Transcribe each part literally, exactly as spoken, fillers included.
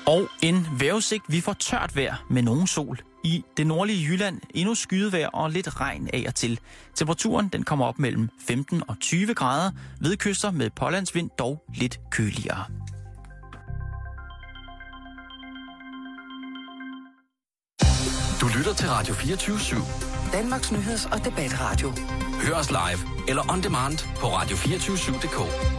Og en vejrudsigt, vi får tørt vejr med nogen sol. I det nordlige Jylland endnu skydevejr og lidt regn af og til. Temperaturen den kommer op mellem femten og tyve grader. Ved kyster med pålandsvind dog lidt køligere. Du lytter til Radio fireogtyve syv. Danmarks nyheds- og debatradio. Hør os live eller on demand på radio to fire syv punktum d k.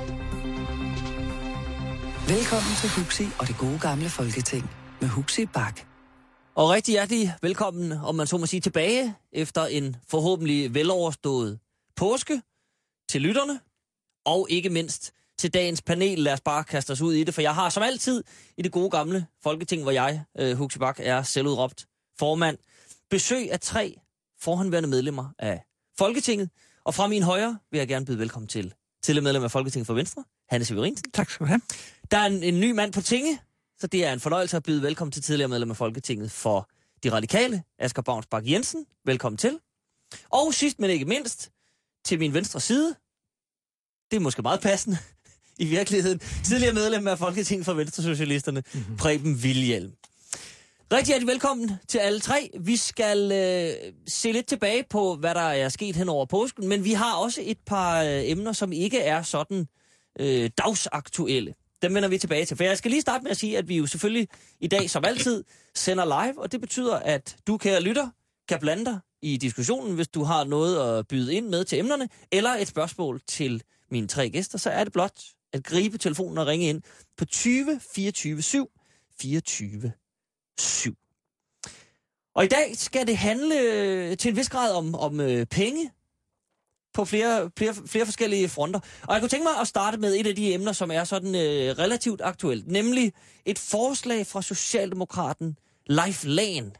Velkommen til Huxi og det gode gamle Folketing med Huxi Bak. Og rigtig hjertelig velkommen, om man så må sige, tilbage efter en forhåbentlig veloverstået påske til lytterne, og ikke mindst til dagens panel. Lad os bare kaste os ud i det, for jeg har som altid i det gode gamle Folketing, hvor jeg, uh, Huxi Bak, er selvudråbt formand, besøg af tre forhåndværende medlemmer af Folketinget. Og fra min højre vil jeg gerne byde velkommen til tidligere medlem af Folketinget for Venstre, Hanne Severinsen. Tak skal du have. Der er en, en ny mand på tinge, så det er en fornøjelse at byde velkommen til tidligere medlem af Folketinget for De Radikale, Asger Baunsbak Jensen. Velkommen til. Og sidst, men ikke mindst, til min venstre side, det er måske meget passende i virkeligheden, tidligere medlem af Folketinget for Venstresocialisterne, mm-hmm. Preben Wilhjelm. Rigtig hjertelig velkommen til alle tre. Vi skal øh, se lidt tilbage på, hvad der er sket hen over påsken, men vi har også et par øh, emner, som ikke er sådan øh, dagsaktuelle. Dem vender vi tilbage til. For jeg skal lige starte med at sige, at vi jo selvfølgelig i dag, som altid, sender live, og det betyder, at du, kære lytter, kan blande dig i diskussionen, hvis du har noget at byde ind med til emnerne, eller et spørgsmål til mine tre gæster, så er det blot at gribe telefonen og ringe ind på tyve fireogtyve syv fireogtyve syv. Og i dag skal det handle til en vis grad om, om øh, penge på flere, flere, flere forskellige fronter. Og jeg kunne tænke mig at starte med et af de emner, som er sådan øh, relativt aktuelt, nemlig et forslag fra Socialdemokraten Leif Lahn.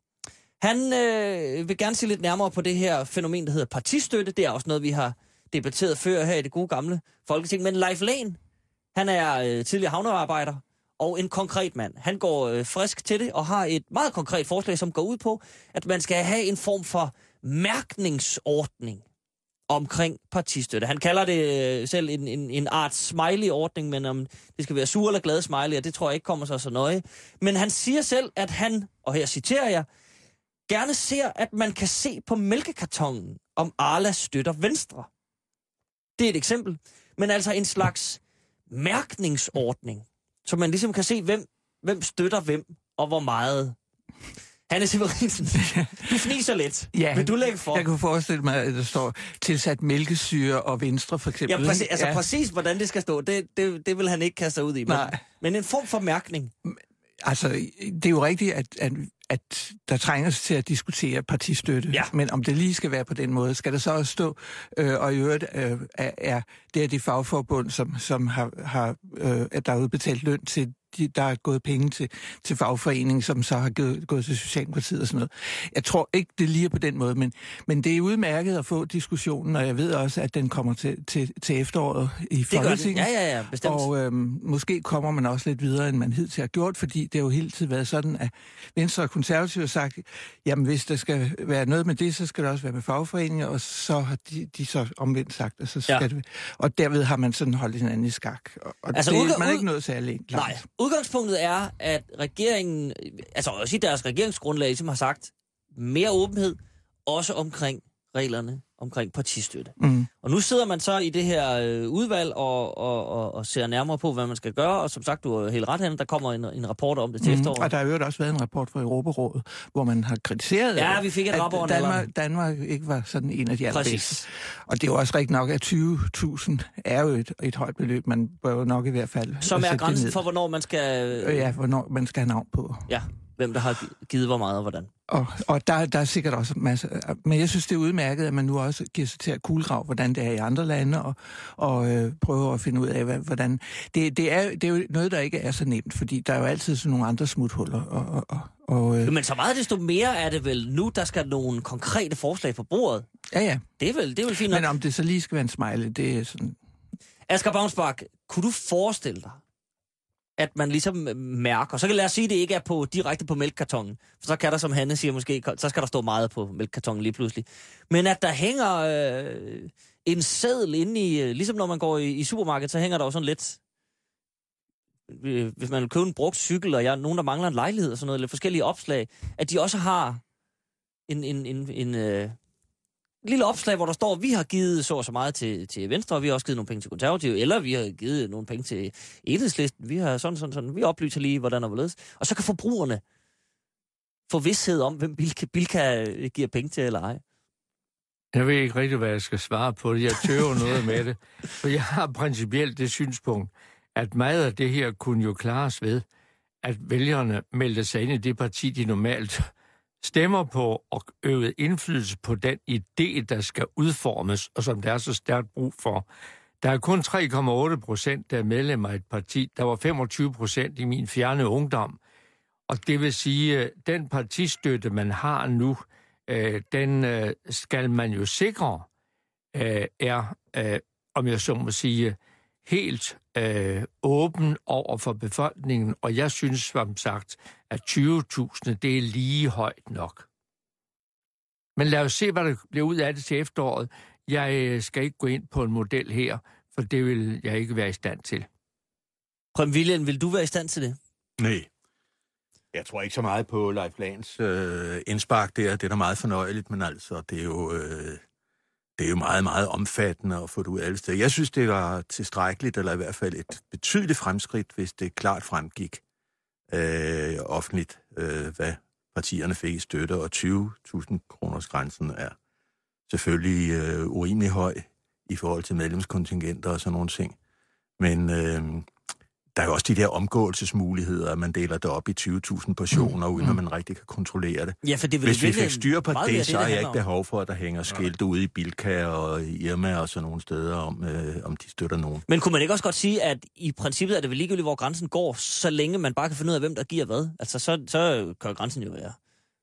Han øh, vil gerne se lidt nærmere på det her fænomen, der hedder partistøtte. Det er også noget, vi har debatteret før her i det gode gamle Folketing. Men Leif Lahn, han er øh, tidligere havnearbejder og en konkret mand. Han går øh, frisk til det og har et meget konkret forslag, som går ud på, at man skal have en form for mærkningsordning omkring partistøtte. Han kalder det øh, selv en, en, en art smiley-ordning, men om det skal være sur eller glad smiley, og det tror jeg ikke kommer sig så nøje. Men han siger selv, at han, og her citerer jeg, gerne ser, at man kan se på mælkekartonen, om Arla støtter Venstre. Det er et eksempel. Men altså en slags mærkningsordning, så man ligesom kan se, hvem, hvem støtter hvem, og hvor meget. Hanne Severinsen, du fniser lidt. Ja, vil du lægge for? Jeg kunne forestille mig, at der står tilsat mælkesyre og Venstre, for eksempel. Ja, præcis, altså ja. præcis, hvordan det skal stå, det, det, det vil han ikke kaste sig ud i. Men, Nej. men en form for mærkning. Altså, det er jo rigtigt, at, at, at der trænger sig til at diskutere partistøtte. Ja. Men om det lige skal være på den måde, skal der så også stå, øh, og i øvrigt øh, er, er det er de fagforbund, som, som har, har øh, at der er udbetalt løn til, de, der er gået penge til, til fagforeningen, som så har gået, gået til Socialdemokratiet og sådan noget. Jeg tror ikke, det lige er på den måde, men, men det er udmærket at få diskussionen, og jeg ved også, at den kommer til, til, til efteråret i Folketinget. Ja, ja, ja, bestemt. Og øhm, måske kommer man også lidt videre, end man hidtil har gjort, fordi det har jo hele tiden været sådan, at Venstre og Konservative har sagt, jamen hvis der skal være noget med det, så skal det også være med fagforeninger, og så har de, de så omvendt sagt, at så skal ja. det. Og derved har man sådan holdt hinanden i skak. Og, og altså, det udg- man er ikke nået særlig langt. Nej, udgangspunktet er, at regeringen, altså også i deres regeringsgrundlag, som har sagt, mere åbenhed, også omkring reglerne omkring partistøtte. Mm. Og nu sidder man så i det her øh, udvalg og, og, og, og ser nærmere på, hvad man skal gøre, og som sagt, du er helt ret hen, der kommer en, en rapport om det til mm. efteråret. Og der har jo også været en rapport fra Europarådet, hvor man har kritiseret, ja, vi fik et at rapport, Danmark, Danmark ikke var sådan en af de allerbedste. Og det er jo også rigtigt nok, at tyve tusind er jo et, et højt beløb, man bør jo nok i hvert fald. Som er grænsen for, hvornår man skal... Øh, ja, hvornår man skal have navn på. Ja, hvem der har givet hvor meget og hvordan. Og, og der, der er sikkert også masser... Men jeg synes, det er udmærket, at man nu også giver sig til at kulegrave, hvordan det er i andre lande, og, og øh, prøver at finde ud af, hvordan... Det, det, er, det er jo noget, der ikke er så nemt, fordi der er jo altid sådan nogle andre smuthuller. Og, og, og, øh... Men så meget desto mere er det vel nu, der skal nogle konkrete forslag på bordet. Ja, ja. Det er vel, det er vel fint nok. Men om det så lige skal være en smiley, det er sådan... Asger Baunsbak, kunne du forestille dig, at man ligesom mærker, så kan lad os sige, at det ikke er på, direkte på mælkekartonen, for så kan der, som Hanne siger måske, så skal der stå meget på mælkekartonen lige pludselig. Men at der hænger øh, en seddel inde i, ligesom når man går i, i supermarkedet, så hænger der jo sådan lidt øh, hvis man vil købe en brugt cykel, og jeg, nogen, der mangler en lejlighed og sådan noget, eller forskellige opslag, at de også har en, en, en, en øh, lille opslag, hvor der står, vi har givet så og så meget til, til Venstre, og vi har også givet nogle penge til Konservative, eller vi har givet nogle penge til Enhedslisten, vi har sådan, sådan, sådan, vi oplyser lige, hvordan og hvorledes. Og så kan forbrugerne få vidsthed om, hvem Bilka, Bilka giver penge til eller ej. Jeg ved ikke rigtig, hvad jeg skal svare på det. Jeg tøver noget med det. For jeg har principielt det synspunkt, at meget af det her kunne jo klares ved, at vælgerne meldte sig ind i det parti, de normalt stemmer på, og øvede indflydelse på den idé, der skal udformes, og som der er så stærkt brug for. Der er kun tre komma otte procent, der er medlemmer af et parti. Der var femogtyve procent i min fjerne ungdom. Og det vil sige, at den partistøtte, man har nu, øh, den øh, skal man jo sikre, øh, er, øh, om jeg så må sige, helt øh, åben over for befolkningen. Og jeg synes, som sagt, at tyve tusind, det er lige højt nok. Men lad os se, hvad der bliver ud af det til efteråret. Jeg skal ikke gå ind på en model her, for det vil jeg ikke være i stand til. Prem Wilhjelm, vil du være i stand til det? Nej. Jeg tror ikke så meget på Leif Lahns øh, indspark der. Det er da meget fornøjeligt, men altså, det er jo, øh, det er jo meget, meget omfattende at få det ud af alle steder. Jeg synes, det var tilstrækkeligt, eller i hvert fald et betydeligt fremskridt, hvis det klart fremgik øh, offentligt, øh, hvad partierne fik i støtte, og tyve tusind kroners grænsen er selvfølgelig øh, urimelig høj i forhold til medlemskontingenter og sådan nogle ting. Men øh, der er jo også de der omgåelsesmuligheder, at man deler det op i tyve tusind portioner, mm. uden at man rigtig kan kontrollere det. Ja, for det vil Hvis vi fik styr på det, det, så har det jeg ikke behov for, at der hænger skilte ude i Bilka og Irma og sådan nogle steder, om, øh, om de støtter nogen. Men kunne man ikke også godt sige, at i princippet er det vel ligegyldigt, hvor grænsen går, så længe man bare kan finde ud af, hvem der giver hvad? Altså, så, så kan grænsen jo være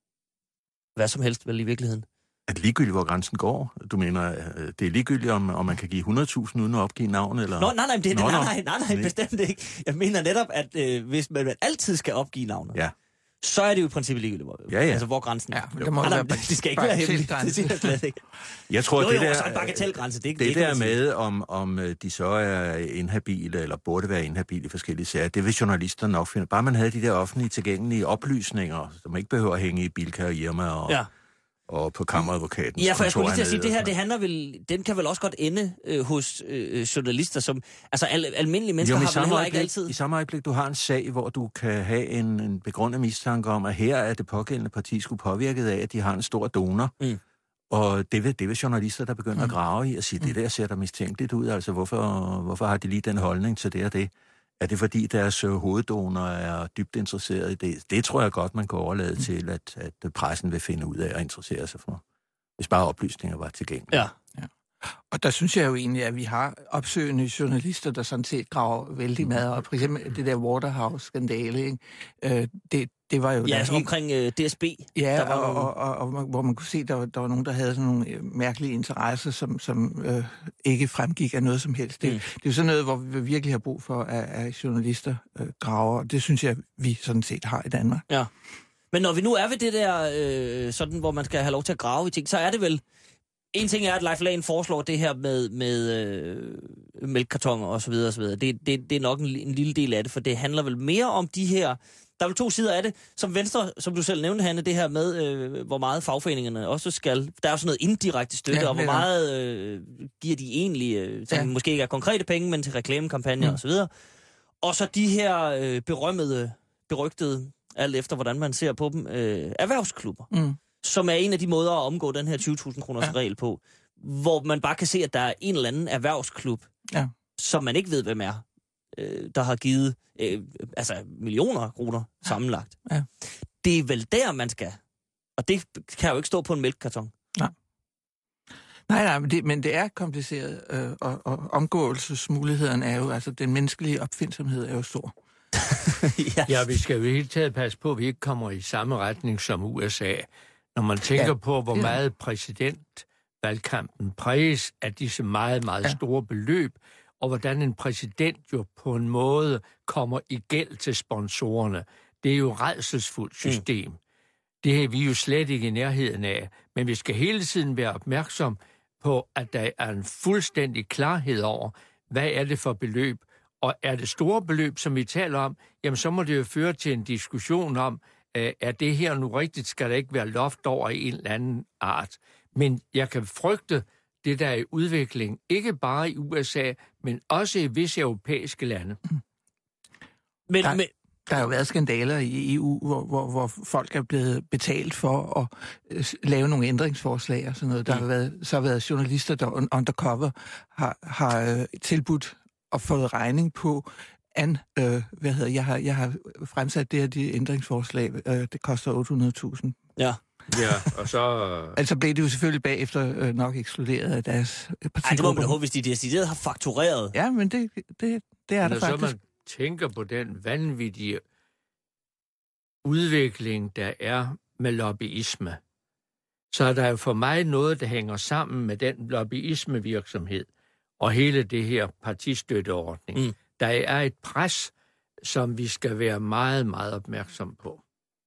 hvad som helst vel i virkeligheden. At ligegyldigt, hvor grænsen går? Du mener, det er ligegyldigt, om, om man kan give hundrede tusind uden at opgive navn? Eller? Nå, nej, nej, det, Nå, nej, nej, nej, nej, bestemt ikke. Jeg mener netop, at øh, hvis man altid skal opgive navnet, ja. så er det jo i princippet ligegyldigt, hvor, ja, ja. altså, hvor grænsen er. Ja, det, må nej, nej, det skal ikke være hemmeligt. Det siger jeg slet ikke. Jeg tror, jo, det jo, der, så en bagatelgrænse, det, det, det der med, om, om de så er inhabile, eller burde være inhabile i forskellige sager, det vil journalisterne nok finde. Bare man havde de der offentlige tilgængelige oplysninger, som ikke behøver at hænge i Bilka og Irma og... Ja. og på kammeradvokaten. Ja, for jeg skulle lige til at sige, det her, det handler vel, den kan vel også godt ende øh, hos øh, journalister, som, altså al, almindelige mennesker jo, har vel heller ikke altid. I samme øjeblik, du har en sag, hvor du kan have en, en begrundet mistanke om, at her er det pågældende parti skulle påvirket af, at de har en stor donor. Mm. Og det vil, det vil journalister, der begynder mm. at grave i og sige, det der ser der mistænkeligt ud, altså hvorfor, hvorfor har de lige den holdning til det og det? Er det fordi deres hoveddonor er dybt interesseret i det? Det tror jeg godt, man kan overlade mm. til, at, at pressen vil finde ud af at interessere sig for. Hvis bare oplysninger var tilgængelige. Ja. Ja. Og der synes jeg jo egentlig, at vi har opsøgende journalister, der sådan set graver vældig meget op. For eksempel det der Waterhouse-skandale, ikke? Øh, det, det var jo... Ja, altså helt... omkring øh, D S B. Ja, der var og, nogle... og, og, og, hvor man kunne se, at der, der var nogen, der havde sådan nogle mærkelige interesser, som, som øh, ikke fremgik af noget som helst. Det, mm. det er jo sådan noget, hvor vi virkelig har brug for, at, at journalister øh, graver, og det synes jeg, vi sådan set har i Danmark. Ja. Men når vi nu er ved det der, øh, sådan, hvor man skal have lov til at grave i ting, så er det vel... En ting er, at Leif Lahn foreslår det her med, med øh, mælkekartoner og så videre og så videre. Det, det, det er nok en, en lille del af det, for det handler vel mere om de her... Der er vel to sider af det. Som Venstre, som du selv nævnte, Hanne, det her med, øh, hvor meget fagforeningerne også skal... Der er jo sådan noget indirekte støtte, ja, og hvor meget øh, giver de egentlig, øh, som ja. måske ikke er konkrete penge, men til reklamekampagner mm. og så videre. Og så de her øh, berømmede, berygtede, alt efter hvordan man ser på dem, øh, erhvervsklubber. Mm. Som er en af de måder at omgå den her tyve tusind kroners ja. regel på, hvor man bare kan se, at der er en eller anden erhvervsklub, ja. som man ikke ved, hvem er, øh, der har givet øh, altså millioner kroner sammenlagt. Ja. Det er vel der, man skal. Og det kan jo ikke stå på en mælkekarton. Nej. Nej, nej, men det, men det er kompliceret, øh, og, og omgåelsesmulighederne er jo, altså den menneskelige opfindsomhed er jo stor. ja. ja, vi skal jo hele taget passe på, at vi ikke kommer i samme retning som U S A. Når man tænker ja, på, hvor meget præsidentvalgkampen præges af disse meget, meget ja. store beløb, og hvordan en præsident jo på en måde kommer i gæld til sponsorerne. Det er jo et rædselsfuldt system. Mm. Det er vi jo slet ikke i nærheden af. Men vi skal hele tiden være opmærksom på, at der er en fuldstændig klarhed over, hvad er det for beløb, Og er det store beløb, som vi taler om, jamen så må det jo føre til en diskussion om, øh, er det her nu rigtigt, skal der ikke være loft over en eller anden art. Men jeg kan frygte det, der er i udvikling, ikke bare i U S A, men også i visse europæiske lande. Men, der, men, der har jo været skandaler i E U, hvor, hvor, hvor folk er blevet betalt for at øh, lave nogle ændringsforslag og sådan noget. Der mm. har været, så har været journalister, der undercover har, har øh, tilbudt og fået regning på, an, øh, hvad hedder, jeg har, jeg har fremsat det her de ændringsforslag, øh, det koster otte hundrede tusind. Ja. Ja, og så... Altså blev det jo selvfølgelig bagefter øh, nok ekskluderet af deres partigruppe. Ej, det må man da håbe, hvis de decideret har faktureret. Ja, men det, det, det er der faktisk. Når så man tænker på den vanvittige udvikling, der er med lobbyisme, så er der jo for mig noget, der hænger sammen med den lobbyismevirksomhed og hele det her partistøtteordning. Mm. Der er et pres, som vi skal være meget, meget opmærksom på.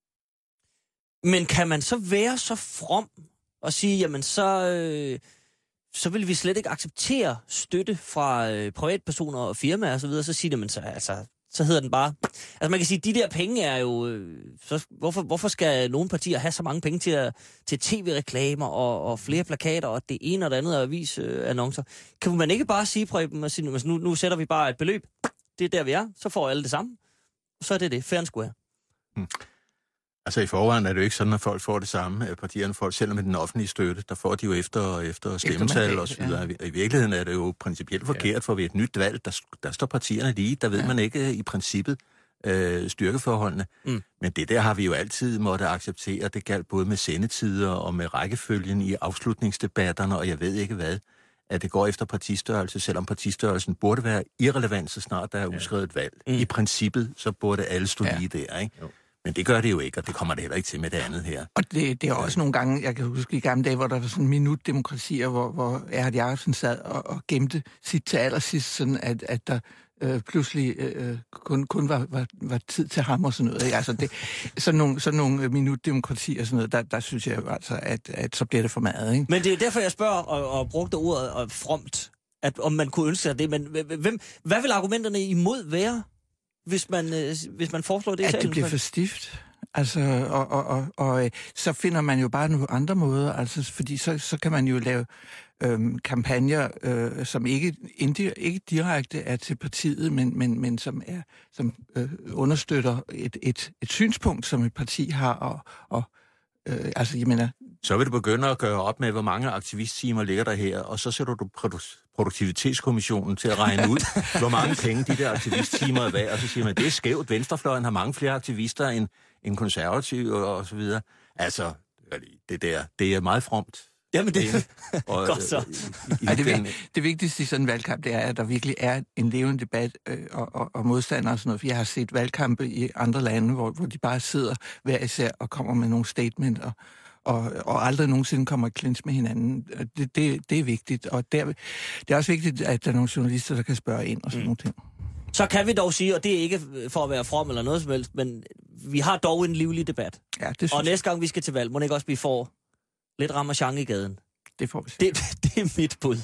Men kan man så være så from og sige, jamen så, øh, så vil vi slet ikke acceptere støtte fra øh, privatpersoner og firmaer og så videre, så siger det, men så, altså, så hedder den bare... Altså man kan sige, de der penge er jo... Øh, så, hvorfor, hvorfor skal nogle partier have så mange penge til, at, til tv-reklamer og, og flere plakater og det ene og det andet avisannoncer? Øh, kan man ikke bare sige, Preben, at sige, nu, nu sætter vi bare et beløb, det er der vi er, så får alle det samme, så er det det, fair and square. Hmm. Altså i forvejen er det jo ikke sådan, at folk får det samme. Partierne får, selvom med den offentlige støtte, der får de jo efter, efter stemmetal og så videre. Ja. I virkeligheden er det jo principielt forkert, for ved et nyt valg, der, der står partierne lige. Der ved ja. man ikke i princippet øh, styrkeforholdene. Mm. Men det der har vi jo altid måtte acceptere. Det galt både med sendetider og med rækkefølgen i afslutningsdebatterne, og jeg ved ikke hvad, at det går efter partistørrelse, selvom partistørrelsen burde være irrelevant, så snart der er udskrevet et valg. Mm. I princippet, så burde alle stå ja. lige der, ikke? Jo. Men det gør det jo ikke, og det kommer det heller ikke til med det andet her. Og det, det er også nogle gange, jeg kan huske i gamle dage, hvor der var sådan minutdemokratier, hvor, hvor Erhard Jacobsen sad og, og gemte sit til allersidst, sådan at, at der øh, pludselig øh, kun, kun var, var, var tid til ham og sådan noget. Ikke? Altså det, sådan nogle, sådan nogle minutdemokratier og sådan noget, der, der synes jeg jo altså, at, at så bliver det for meget. Ikke? Men det er derfor, jeg spørger og, og brugte ordet og fromt, at om man kunne ønske sig det, men hvem, hvad vil argumenterne imod være? Hvis man, øh, hvis man foreslår det i at salen, det bliver for stift. Altså, og, og, og, og så finder man jo bare nogle andre måder, altså, fordi så, så kan man jo lave øhm, kampagner, øh, som ikke, indi- ikke direkte er til partiet, men, men, men som, er, som øh, understøtter et, et, et synspunkt, som et parti har, og, og øh, altså, jeg mener... Så vil du begynde at gøre op med, hvor mange aktivisttimer ligger der her, og så sætter du produ- Produktivitetskommissionen til at regne ud, hvor mange penge de der aktivisttimer er værd, og så siger man, det er skævt, venstrefløjen har mange flere aktivister end, end konservative og, og så videre. Altså, det der, det er meget fromt. Jamen det og, godt så. I, i Ej, det, den, det vigtigste i sådan en valgkamp, det er, at der virkelig er en levende debat øh, og, og, og modstandere og sådan noget. For jeg har set valgkampe i andre lande, hvor, hvor de bare sidder hver især og kommer med nogle statement og Og, og aldrig nogensinde kommer i clinch med hinanden. Det, det, det er vigtigt, og det er, det er også vigtigt, at der er nogle journalister, der kan spørge ind og sådan mm. nogle ting. Så kan vi dog sige, og det er ikke for at være from eller noget som helst, men vi har dog en livlig debat. Ja, det og næste gang vi skal til valg, må det ikke også blive for lidt ramachan i gaden? Det får vi se. Det, det er mit bud.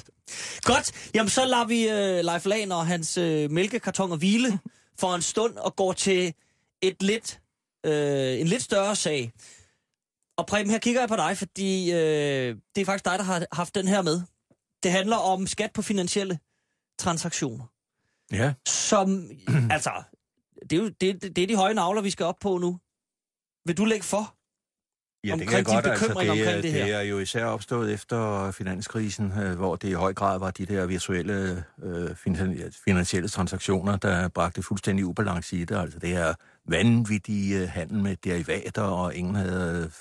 Godt, jamen så lader vi uh, Leif Lahn og hans uh, mælkekartoner hvile for en stund og går til et lidt, uh, en lidt større sag. Og Preben, her kigger jeg på dig, fordi øh, det er faktisk dig, der har haft den her med. Det handler om skat på finansielle transaktioner. Ja. Som, altså, det er jo det, det er de høje nagler, vi skal op på nu. Vil du lægge for? Ja, det kan jeg godt. Altså, det, det, det er jo især opstået efter finanskrisen, øh, hvor det i høj grad var de der virtuelle øh, finansielle transaktioner, der bragte fuldstændig ubalance i det. Altså det her vanvittige handel med derivater, og ingen havde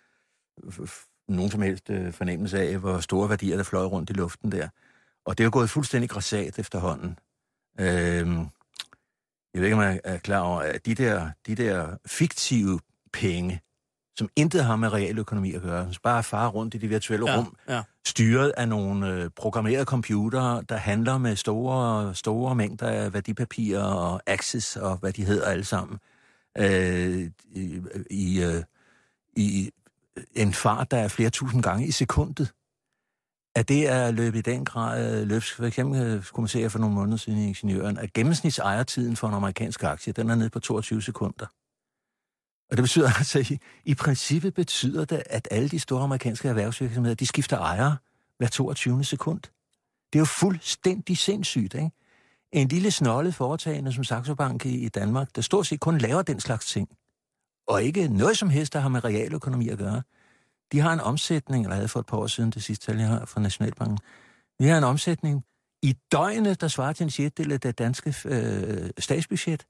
nogen som helst fornemmelse af, hvor store værdier, der fløj rundt i luften der. Og det er jo gået fuldstændig grassat efterhånden. Øhm, jeg ved ikke, om jeg er klar over, at de der, de der fiktive penge, som intet har med realøkonomi at gøre, som bare farer rundt i de virtuelle ja, rum, ja. styret af nogle øh, programmerede computere, der handler med store, store mængder af værdipapirer og access og hvad de hedder alle sammen, øh, i, i, øh, i en fart, der er flere tusind gange i sekundet. at det er løbet i den grad løbsk. For eksempel skulle man se for nogle måneder siden i Ingeniøren, at gennemsnitsejertiden for en amerikansk aktie, den er nede på toogtyve sekunder. Og det betyder altså, i, i princippet betyder det, at alle de store amerikanske erhvervsvirksomheder, de skifter ejere hver toogtyvende sekund. Det er jo fuldstændig sindssygt, ikke? En lille snollet foretagende som Saxo Bank i, i Danmark, der stort set kun laver den slags ting, og ikke noget som helst, der har med realøkonomi at gøre. De har en omsætning, eller havde for et par år siden, det sidste tal, jeg har fra Nationalbanken, de har en omsætning i døgnet, der svarer til en sjettedel af det danske øh, statsbudget.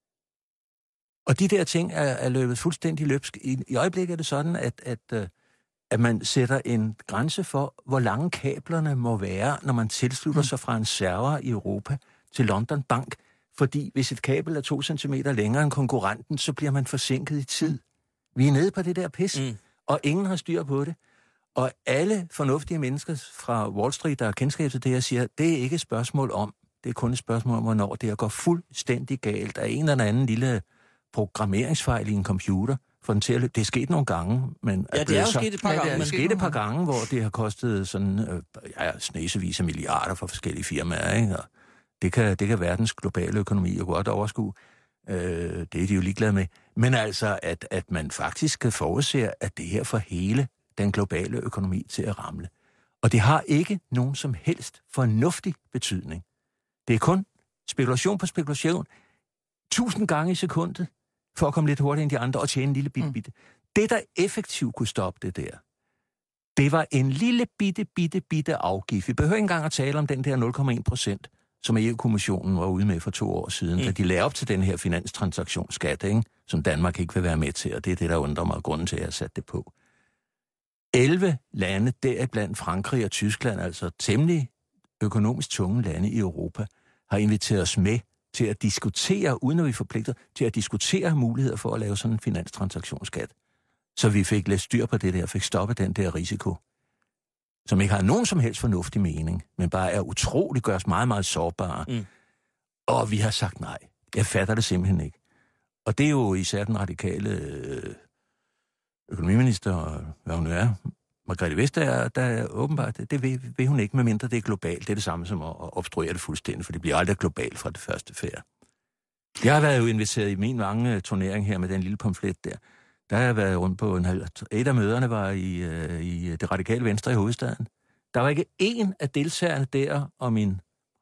Og de der ting er, er løbet fuldstændig løbsk. I, I øjeblikket er det sådan, at, at, øh, at man sætter en grænse for, hvor lange kablerne må være, når man tilslutter sig fra en server i Europa til London Bank. Fordi hvis et kabel er to centimeter længere end konkurrenten, så bliver man forsinket i tid. Vi er nede på det der pis, mm. og ingen har styr på det. Og alle fornuftige mennesker fra Wall Street, der har kendskab til det her, siger, det er ikke et spørgsmål om, det er kun et spørgsmål om, hvornår det går fuldstændig galt af en eller anden lille programmeringsfejl i en computer, for den til at løbe. Det er sket nogle gange, men... Ja, det er jo sket et par gange. Det er sket et par gange, hvor det har kostet sådan, øh, ja, snesevis af milliarder for forskellige firmaer, ikke? Og det kan, det kan verdens globale økonomi jo godt overskue. Øh, det er de jo ligeglade med. Men altså, at, at man faktisk kan forudse, at det her får hele den globale økonomi til at ramle. Og det har ikke nogen som helst fornuftig betydning. Det er kun spekulation på spekulation, tusind gange i sekundet, for at komme lidt hurtigere end de andre og tjene en lille bitte bitte. Mm. Det, der effektivt kunne stoppe det der, det var en lille bitte, bitte, bitte afgift. Vi behøver ikke engang at tale om den der nul komma en procent, som E U-kommissionen var ude med for to år siden, mm. da de lagde op til den her finanstransaktionsskat, ikke? Som Danmark ikke vil være med til, og det er det, der undrer mig grunden til, at jeg har sat det på. elleve lande, deriblandt Frankrig og Tyskland, altså temmelig økonomisk tunge lande i Europa, har inviteret os med til at diskutere, uden at vi forpligter, til at diskutere muligheder for at lave sådan en finanstransaktionsskat. Så vi fik lidt styr på det der, fik stoppet den der risiko, som ikke har nogen som helst fornuftig mening, men bare er utrolig, gør os meget, meget sårbare. Mm. Og vi har sagt nej. Jeg fatter det simpelthen ikke. Og det er jo især den radikale økonomiminister, hvad hun er, Margrethe Vestager, der er åbenbart, det vil, vil hun ikke, medmindre det er globalt. Det er det samme som at obstruere det fuldstændig, for det bliver aldrig globalt fra det første færd. Jeg har været jo inviteret i min mange turnering her med den lille pamflet der. Der har jeg været rundt på en halv... Et af møderne var i, øh, i det radikale venstre i hovedstaden. Der var ikke én af deltagerne der, og min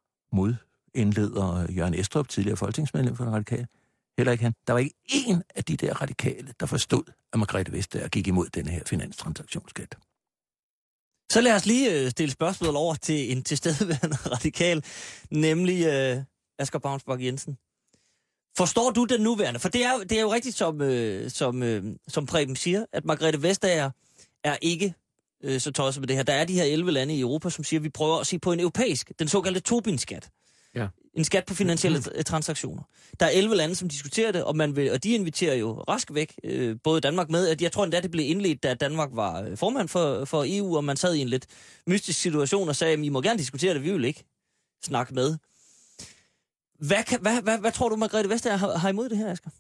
modindleder Jørgen Estrup, tidligere folketingsmedlem for den radikale, heller ikke han. Der var ikke én af de der radikale, der forstod, at Margrethe Vestager gik imod den her finanstransaktionsskat. Så lad os lige øh, stille spørgsmål over til en tilstedeværende radikal, nemlig øh, Asger Baunsbach Jensen. Forstår du den nuværende? For det er, det er jo rigtigt, som, øh, som, øh, som Preben siger, at Margrethe Vestager er ikke øh, så tosset med det her. Der er de her elleve lande i Europa, som siger, at vi prøver at se på en europæisk, den såkaldte Tobin-skat. Ja. En skat på finansielle mm. transaktioner. Der er elleve lande, som diskuterer det, og, man vil, og de inviterer jo rask væk, øh, både Danmark med. At jeg tror endda, det blev indledt, da Danmark var formand for, for E U, og man sad i en lidt mystisk situation og sagde, at I må gerne diskutere det, vi vil ikke snakke med. Hvad, kan, hvad, hvad, hvad tror du, Margrethe Vestager har, har imod det her, Asger?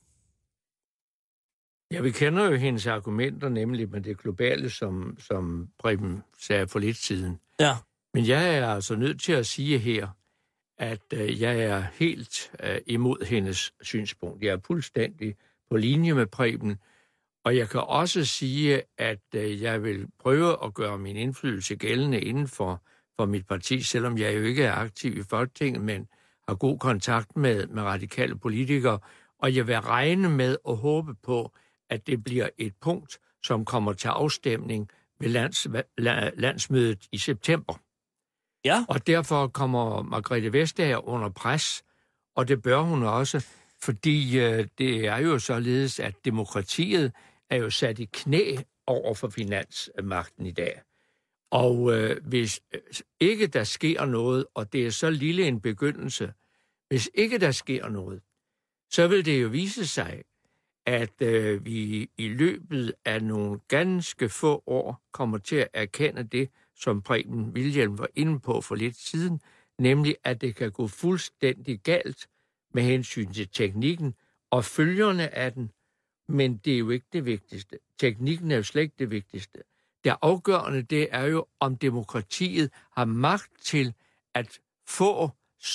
Ja, vi kender jo hendes argumenter, nemlig med det globale, som, som Preben sagde for lidt siden. Ja. Men jeg er altså nødt til at sige her, at øh, jeg er helt øh, imod hendes synspunkt. Jeg er fuldstændig på linje med Preben, og jeg kan også sige, at øh, jeg vil prøve at gøre min indflydelse gældende inden for, for mit parti, selvom jeg jo ikke er aktiv i Folketinget, men har god kontakt med, med radikale politikere, og jeg vil regne med og håbe på, at det bliver et punkt, som kommer til afstemning ved lands, landsmødet i september. Ja. Og derfor kommer Margrethe Vestager under pres, og det bør hun også, fordi øh, det er jo således, at demokratiet er jo sat i knæ over for finansmagten i dag. Og øh, hvis ikke der sker noget, og det er så lille en begyndelse, hvis ikke der sker noget, så vil det jo vise sig, at øh, vi i løbet af nogle ganske få år kommer til at erkende det, som Preben Wilhjelm var inde på for lidt siden, nemlig at det kan gå fuldstændig galt med hensyn til teknikken og følgerne af den, men det er jo ikke det vigtigste. Teknikken er jo slet ikke det vigtigste. Det afgørende, det er jo, om demokratiet har magt til at få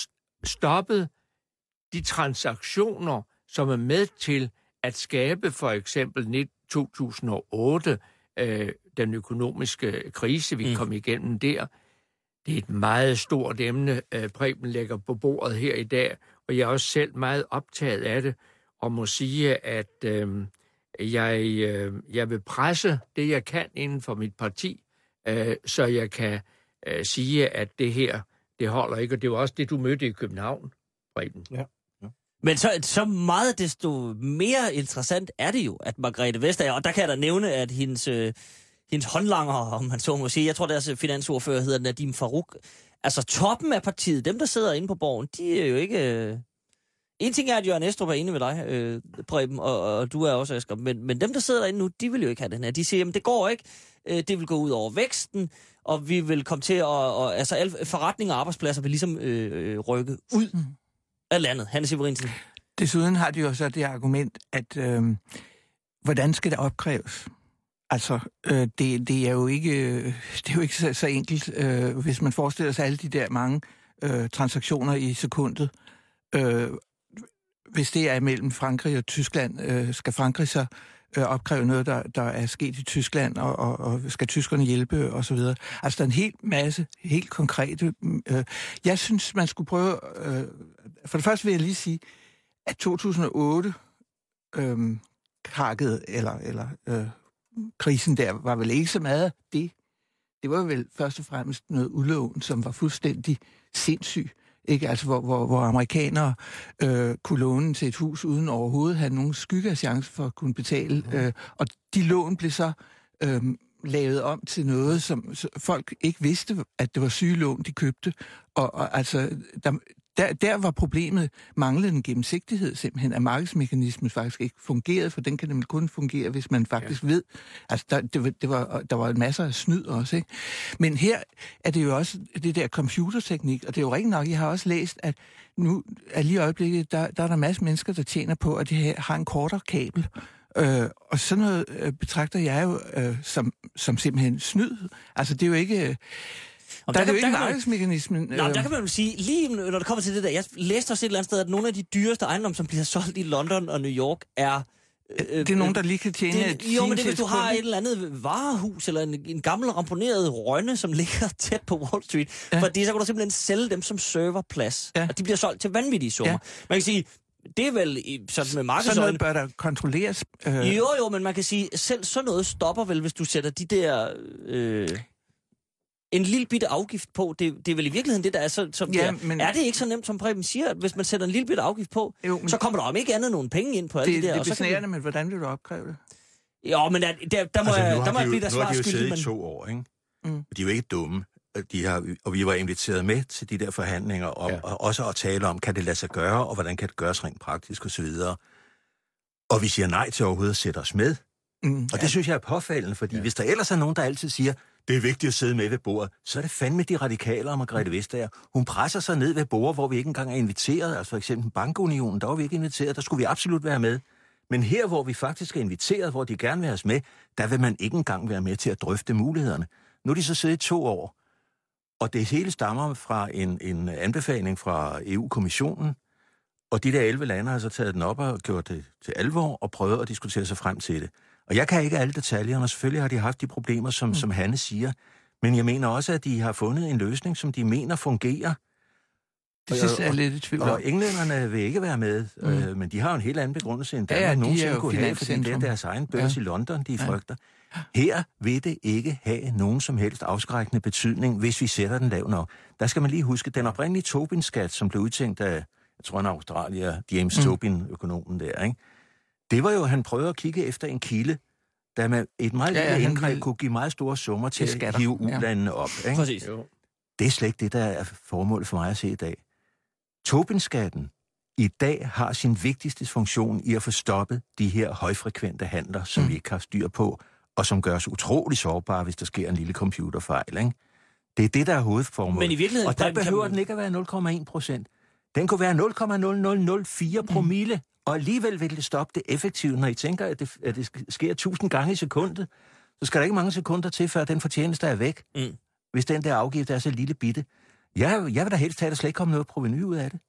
stoppet de transaktioner, som er med til at skabe for eksempel to tusind og otte, øh, den økonomiske krise, vi mm. kom igennem der. Det er et meget stort emne, øh, Preben lægger på bordet her i dag, og jeg er også selv meget optaget af det, og må sige, at øh, jeg, øh, jeg vil presse det, jeg kan inden for mit parti, øh, så jeg kan øh, sige, at det her, det holder ikke, og det var også det, du mødte i København, Preben. Ja. Men så, så meget desto mere interessant er det jo, at Margrethe Vestager, og der kan jeg da nævne, at hendes, øh, hendes håndlanger, om man så må sige, jeg tror deres finansordfører hedder Nadim Farouk, altså toppen af partiet, dem der sidder inde på borgen, de er jo ikke... Øh... En ting er, at Jørgen Estrup er enig med dig, øh, Preben, og, og du er også, Asger, men, men dem der sidder derinde nu, de vil jo ikke have den her. De siger, jamen det går ikke, øh, det vil gå ud over væksten, og vi vil komme til at... Og, altså alle forretninger og arbejdspladser vil ligesom øh, rykke ud mm. af landet. Hanne Severinsen. Desuden har de jo så det argument, at øh, hvordan skal det opkræves? Altså, øh, det, det er jo ikke, det er jo ikke så, så enkelt, øh, hvis man forestiller sig alle de der mange øh, transaktioner i sekundet. Øh, hvis det er mellem Frankrig og Tyskland, øh, skal Frankrig så øh, opkræve noget, der, der er sket i Tyskland, og, og, og skal tyskerne hjælpe, og så videre. Altså, der er en hel masse, helt konkrete... Øh, jeg synes, man skulle prøve... Øh, for det første vil jeg lige sige, at to tusind og otte øh, krakket, eller, eller øh, krisen der, var vel ikke så meget det. Det var vel først og fremmest noget udlån, som var fuldstændig sindssyg. Ikke? Altså, hvor, hvor, hvor amerikanere øh, kunne låne til et hus uden overhovedet have nogen skygge af chance for at kunne betale. Mm. Øh, og de lån blev så øh, lavet om til noget, som folk ikke vidste, at det var sygelån, de købte. Og, og altså, der, der, der var problemet manglende gennemsigtighed, simpelthen, at markedsmekanismen faktisk ikke fungerede, for den kan nemlig kun fungere, hvis man faktisk ja. ved. Altså, der, det, det var, der var masser af snyd også, ikke? Men her er det jo også det der computerteknik, og det er jo rigtig nok, jeg har også læst, at nu er lige i øjeblikket, der, der er der masse mennesker, der tjener på, at de har en kortere kabel. Øh, og sådan noget øh, betragter jeg jo øh, som, som simpelthen snyd. Altså, det er jo ikke... Øh, der, der er jo ikke markedsmekanismen. Nej, øh... der kan man jo sige, lige når det kommer til det der, jeg læste også et eller andet sted, at nogle af de dyreste ejendomme, som bliver solgt i London og New York, er... Øh, det er nogen, der lige kan tjene det, et Jo, men det hvis du har et eller andet varehus, eller en, en gammel ramponeret rønne, som ligger tæt på Wall Street, ja. Fordi så kan du simpelthen sælge dem som serverplads, ja. Og de bliver solgt til vanvittige summer. Ja. Man kan sige... Det er vel sådan med markedsøjne... Sådan noget bør der kontrolleres. Øh... Jo, jo, men man kan sige, selv sådan noget stopper vel, hvis du sætter de der... Øh... En lille bitte afgift på, det, det er vel i virkeligheden det, der er så... Som ja, men... Er det ikke så nemt, som Preben siger, at hvis man sætter en lille bitte afgift på, jo, men... så kommer der om ikke andet nogen penge ind på alle det, de der... Det er besnærende, kan... men hvordan vil du opkræve det? Jo, men der, der, der må altså, jeg, der må jeg blive der svar skyldig. Nu har de jo siddet men... i to år, ikke? Mm. De er jo ikke dumme. De har, og vi var inviteret med til de der forhandlinger, om, ja. Og også at tale om, kan det lade sig gøre, og hvordan kan det gøres rent praktisk osv. Og vi siger nej til overhovedet at sætte os med. Mm, og ja. Det synes jeg er påfaldende, fordi ja. Hvis der ellers er nogen, der altid siger, det er vigtigt at sidde med ved bordet, så er det fandme de radikale og Margrethe Vestager. Hun presser sig ned ved bordet, hvor vi ikke engang er inviteret. Altså for eksempel Bankunionen, der var vi ikke inviteret, der skulle vi absolut være med. Men her, hvor vi faktisk er inviteret, hvor de gerne vil have os med, der vil man ikke engang være med til at drøfte mulighederne. Nu er de så siddet i to år. Og det hele stammer fra en, en anbefaling fra E U-kommissionen, og de der elleve lande har så taget den op og gjort det til alvor og prøvet at diskutere sig frem til det. Og jeg kan ikke alle detaljerne, og selvfølgelig har de haft de problemer, som, mm. som Hanne siger, men jeg mener også, at de har fundet en løsning, som de mener fungerer. Det sidste er lidt i tvivl om. Og englænderne vil ikke være med, mm. øh, men de har jo en helt anden begrundelse, end Danmark ja, ja, nogensinde kunne have, fordi det er deres egen børs ja. I London, de ja. Frygter. Her vil det ikke have nogen som helst afskrækkende betydning, hvis vi sætter den lav nok. Der skal man lige huske, den oprindelige Tobin-skat, som blev udtænkt af, jeg tror, en Australier, James mm. Tobin, økonomen der, ikke? Det var jo, han prøvede at kigge efter en kilde, der med et meget lille ja, ja, indgreb vil... kunne give meget store summer til at hive ulandene op. Ikke? Præcis. Det er slet ikke det, der er formålet for mig at se i dag. Tobin-skatten i dag har sin vigtigste funktion i at få stoppet de her højfrekvente handler, som mm. vi ikke har styr på, og som gør os utrolig sårbare, hvis der sker en lille computerfejl. Ikke? Det er det, der er hovedformålet. Men i virkeligheden... Og der behøver man... den ikke at være nul komma en procent. Den kunne være nul komma nul nul nul fire promille, mm. og alligevel vil det stoppe det effektivt, når I tænker, at det, at det sker tusind gange i sekundet. så skal der ikke mange sekunder til, før den fortjeneste er væk. Mm. Hvis den der afgift er så lille bitte. Jeg, jeg vil da helst have, at der slet ikke kommer noget provenu ud af det.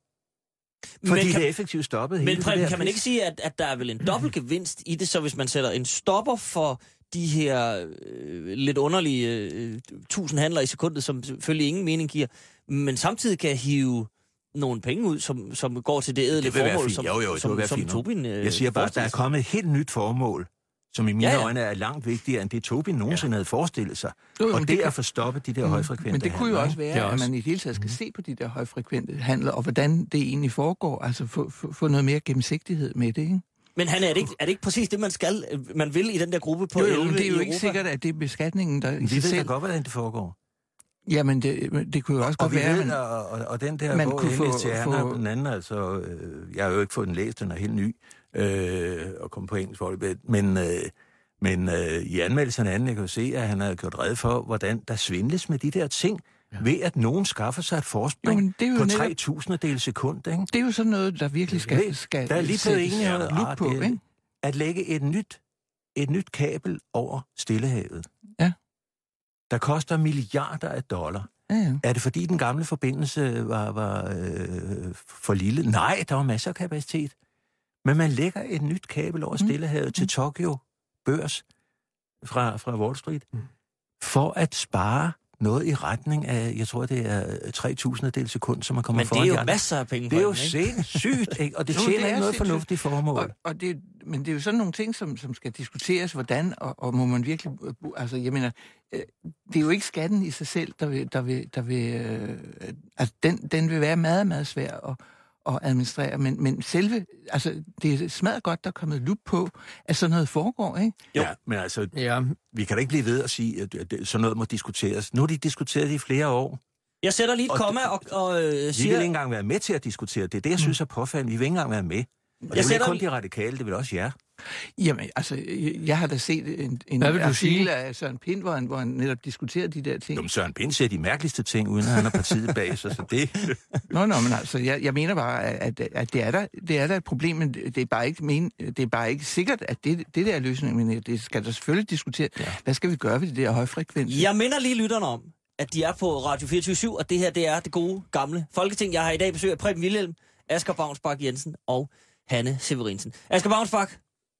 Fordi kan, det er effektivt stoppet. Men Preben, kan man pris. ikke sige, at, at der er vel en dobbelt gevinst i det, så hvis man sætter en stopper for de her øh, lidt underlige øh, tusind handler i sekundet, som selvfølgelig ingen mening giver, men samtidig kan hive nogle penge ud, som, som går til det ædle formål, som, jo, jo, som, som Tobin øh, Jeg siger bare, at der er kommet et helt nyt formål, som i mine ja, ja. øjne er langt vigtigere, end det Tobin nogensinde ja. havde forestillet sig. Jo, og det, det er at få stoppet de der mm, højfrekvente Men det kunne jo også være, også. at man i det hele taget skal mm. se på de der højfrekvente handler, og hvordan det egentlig foregår, altså få, få, få noget mere gennemsigtighed med det, ikke? Men han, er, det ikke, er det ikke præcis det, man skal, man vil i den der gruppe på jo, elleve jo, det er jo ikke Europa? sikkert, at det er beskatningen, der i Vi sig ved selv... da godt, hvordan det foregår. Jamen, det, det kunne jo også og godt være... Ved, men... og, og, og den der man bog, kunne få, til få... Anna, den anden, altså... Øh, jeg har jo ikke fået den læst, den er helt ny, øh, og kom på engelsk for det, men... Øh, Men øh, i anmeldelsen anden, jeg kan jo se, at han har gjort red for, hvordan der svindles med de der ting, ja. ved at nogen skaffer sig et forspring jo, på tre tusindedel sekund. Ikke? Det er jo sådan noget, der virkelig skal, skal der er lige blevet enige om lup på, det, ikke? At lægge et nyt, et nyt kabel over Stillehavet. Ja. Der koster milliarder af dollar. Ja, ja. Er det fordi den gamle forbindelse var, var øh, for lille? Nej, der var masser af kapacitet. Men man lægger et nyt kabel over Stillehavet mm. til Tokyo Børs fra, fra Wall Street, mm. for at spare noget i retning af, jeg tror, det er tre tusindedel sekund, som man kommer foran. Men det er jo masser af penge. Det er jo sindssygt, ikke? Og det tjener ikke noget fornuftigt formål. Og, og det, men det er jo sådan nogle ting, som, som skal diskuteres, hvordan, og, og må man virkelig... Altså, jeg mener, det er jo ikke skatten i sig selv, der vil... Der vil, der vil øh, altså, den, den vil være meget, meget svær at at administrere, men, men selve, altså, det er smadret godt, der er kommet lup på, at sådan noget foregår, ikke? Jo. Ja, men altså, ja. vi kan da ikke blive ved at sige, at sådan noget må diskuteres. Nu har de diskuteret det i flere år. Jeg sætter lige et komma og, og øh, siger... Vi vil ikke engang være med til at diskutere det. Det er det, jeg synes er påfaldende. Vi vil ikke engang være med. Og det er ikke kun de radikale, det vil også jer. Jamen, altså, jeg har da set en, en artikel af Søren Pind, hvor han, hvor han netop diskuterer de der ting. Jamen, Søren Pind siger de mærkeligste ting, uden at han har partiet bag sig, så det... Nå, nå, men altså, jeg, jeg mener bare, at, at det, er der, det er der et problem, men det er bare ikke, men, det er bare ikke sikkert, at det, det der er løsningen, men det skal der selvfølgelig diskutere. Ja. Hvad skal vi gøre ved det der højfrekvens? Jeg minder lige lytterne om, at de er på Radio fireogtyve syv, og det her, det er det gode, gamle Folketing. Jeg har i dag besøg af Preben Wilhjelm, Asger Baunsbak Jensen og Hanne Severinsen. Asger Baunsbak,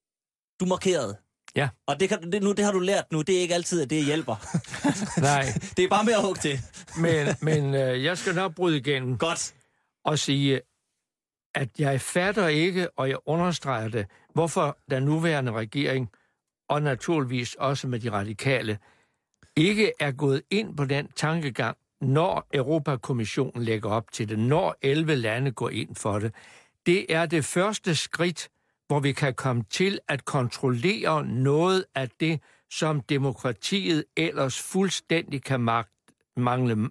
du markerede. Ja. Og det, kan, det, nu, det har du lært nu. Det er ikke altid, at det hjælper. Nej. Det er bare med at hugge til. men men øh, jeg skal nok bryde igennem. Godt. Og sige, at jeg fatter ikke, og jeg understreger det, hvorfor den nuværende regering, og naturligvis også med de radikale, ikke er gået ind på den tankegang, når Europakommissionen lægger op til det, når elleve lande går ind for det. Det er det første skridt, hvor vi kan komme til at kontrollere noget af det, som demokratiet ellers fuldstændig kan mangle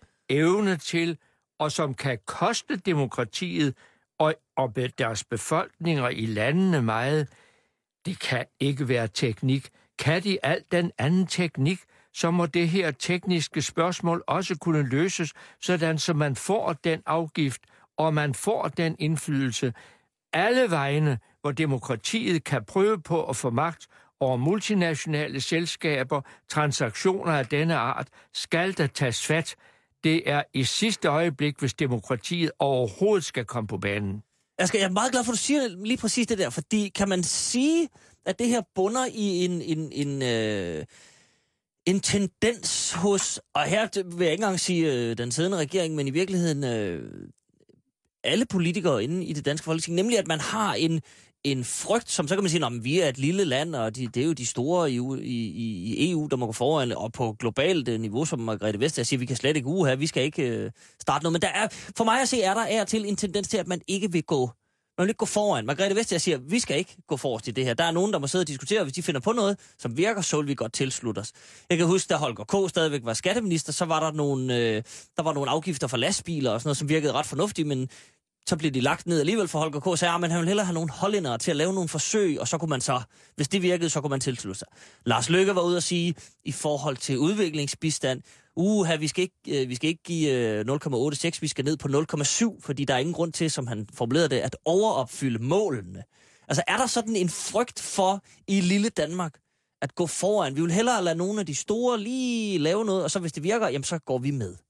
evne til, og som kan koste demokratiet og, og deres befolkninger i landene meget. Det kan ikke være teknik. Kan de alt den anden teknik, så må det her tekniske spørgsmål også kunne løses, sådan så man får den afgift, og man får den indflydelse alle vegne, hvor demokratiet kan prøve på at få magt over multinationale selskaber, transaktioner af denne art, skal der tages fat. Det er i sidste øjeblik, hvis demokratiet overhovedet skal komme på banen. Asger, jeg er meget glad for, at du siger lige præcis det der, fordi kan man sige, at det her bunder i en, en, en, øh, en tendens hos, og her vil jeg ikke engang sige øh, den siddende regering, men i virkeligheden øh, alle politikere inde i det danske folketing, nemlig at man har en, en frygt, som så kan man sige, at vi er et lille land, og de, det er jo de store i, i, i E U, der må gå foran, og på globalt niveau, som Margrethe Vestager siger, vi kan slet ikke uge her, vi skal ikke øh, starte noget. Men der er, for mig at se, er der er til en tendens til, at man ikke vil gå Man vil ikke gå foran. Margrethe Vestager siger, vi skal ikke gå forrest i det her. Der er nogen, der må sidde og diskutere, hvis de finder på noget, som virker, så vil vi godt tilslutte os. Jeg kan huske, da Holger K. stadigvæk var skatteminister, så var der nogle, øh, der var nogle afgifter for lastbiler og sådan noget, som virkede ret fornuftigt, men så blev de lagt ned alligevel for Holger K. Så sagde, men han ville hellere have nogle hollændere til at lave nogle forsøg, og så kunne man så, hvis det virkede, så kunne man tilslutte sig. Lars Løkke var ude at sige, i forhold til udviklingsbistand, uha, vi skal ikke, vi skal ikke give nul komma otteogtres, vi skal ned på nul komma syv, fordi der er ingen grund til, som han formulerede det, at overopfylde målene. Altså er der sådan en frygt for i lille Danmark, at gå foran. Vi vil hellere lade nogle af de store lige lave noget, og så hvis det virker, jamen så går vi med.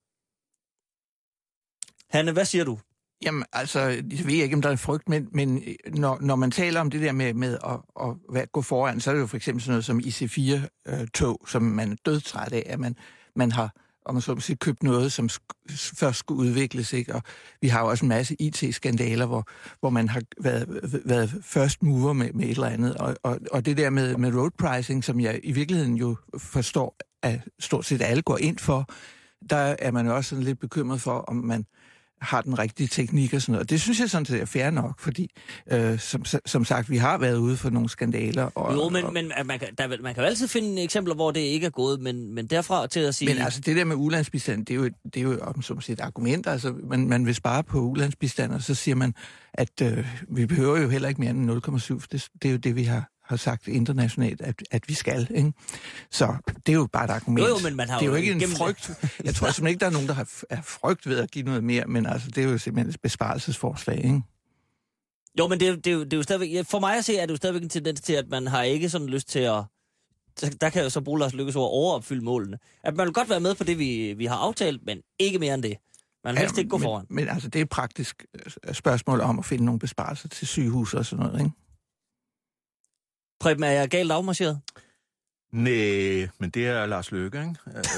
Hanne, hvad siger du? Jamen, altså, jeg ved ikke, om der er frygt, men, men når, når man taler om det der med, med at, at, at gå foran, så er det jo for eksempel sådan noget som I C fire-tog, som man er dødtræt af, at man, man har, om man så må sige, købt noget, som sk- først skulle udvikles, ikke? Og vi har jo også en masse I T-skandaler, hvor, hvor man har været, været først mover med, med et eller andet, og, og, og det der med, med road pricing, som jeg i virkeligheden jo forstår, at stort set alle går ind for, der er man jo også sådan lidt bekymret for, om man har den rigtige teknik og sådan noget. Det synes jeg sådan set er fair nok, fordi øh, som, som sagt, vi har været ude for nogle skandaler. Og, jo, men, og, men man, kan, der, man kan jo altid finde eksempler, hvor det ikke er gået, men, men derfra til at sige... Men altså, det der med ulandsbistand, det er jo, det er jo om som et argument. Altså, man, man vil spare på ulandsbistand, og så siger man, at øh, vi behøver jo heller ikke mere end nul komma syv. Det, det er jo det, vi har har sagt internationalt, at, at vi skal, ikke? Så det er jo bare et argument. Jo, jo, men man har det er jo jo ikke en frygt. Jeg tror simpelthen ikke, der er nogen, der har er frygt ved at give noget mere, men altså, det er jo simpelthen et besparelsesforslag, ikke? Jo, men det er, det, er jo, det er jo stadigvæk... For mig at se, er det jo stadigvæk en tendens til, at man har ikke sådan lyst til at... Der kan jeg jo så bruge Lars Løkkes ord overopfylde målene. At man vil godt være med på det, vi, vi har aftalt, men ikke mere end det. Man vil helst ikke gå men, foran. Men altså, det er et praktisk spørgsmål om at finde nogle besparelser til sygehus og sådan noget, ikke? Preben, er jeg galt afmarcheret? Nej, men det er Lars Løkke, ikke?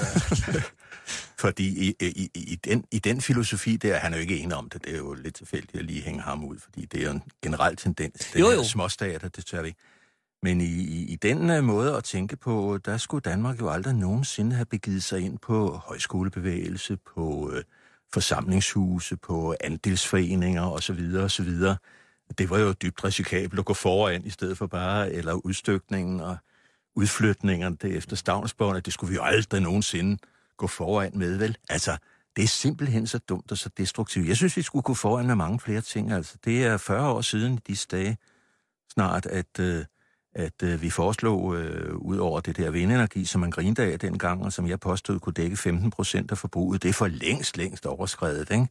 Fordi i, i, i, den, i den filosofi, der han er jo ikke enig om det. Det er jo lidt tilfældigt at lige hænge ham ud, fordi det er jo en generel tendens. Det jo, er jo. Småstater, det tør vi ikke. Men i, i, i den uh, måde at tænke på, der skulle Danmark jo aldrig nogensinde have begivet sig ind på højskolebevægelse, på uh, forsamlingshuse, på andelsforeninger osv. osv. Det var jo dybt risikabelt at gå foran, i stedet for bare, eller udstykningen og udflytningerne det efter stavnsbånd, at det skulle vi jo aldrig nogensinde gå foran med, vel? Altså, det er simpelthen så dumt og så destruktivt. Jeg synes, vi skulle gå foran med mange flere ting. Altså, det er fyrre år siden i disse dage snart, at, øh, at øh, vi foreslog, øh, ud over det der vindenergi, som man grinede af dengang, og som jeg påstod kunne dække femten procent af forbruget. Det er for længst, længst overskredet, ikke?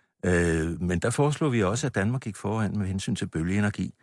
Øh, men der foreslog vi også, at Danmark gik foran med hensyn til bølgeenergi.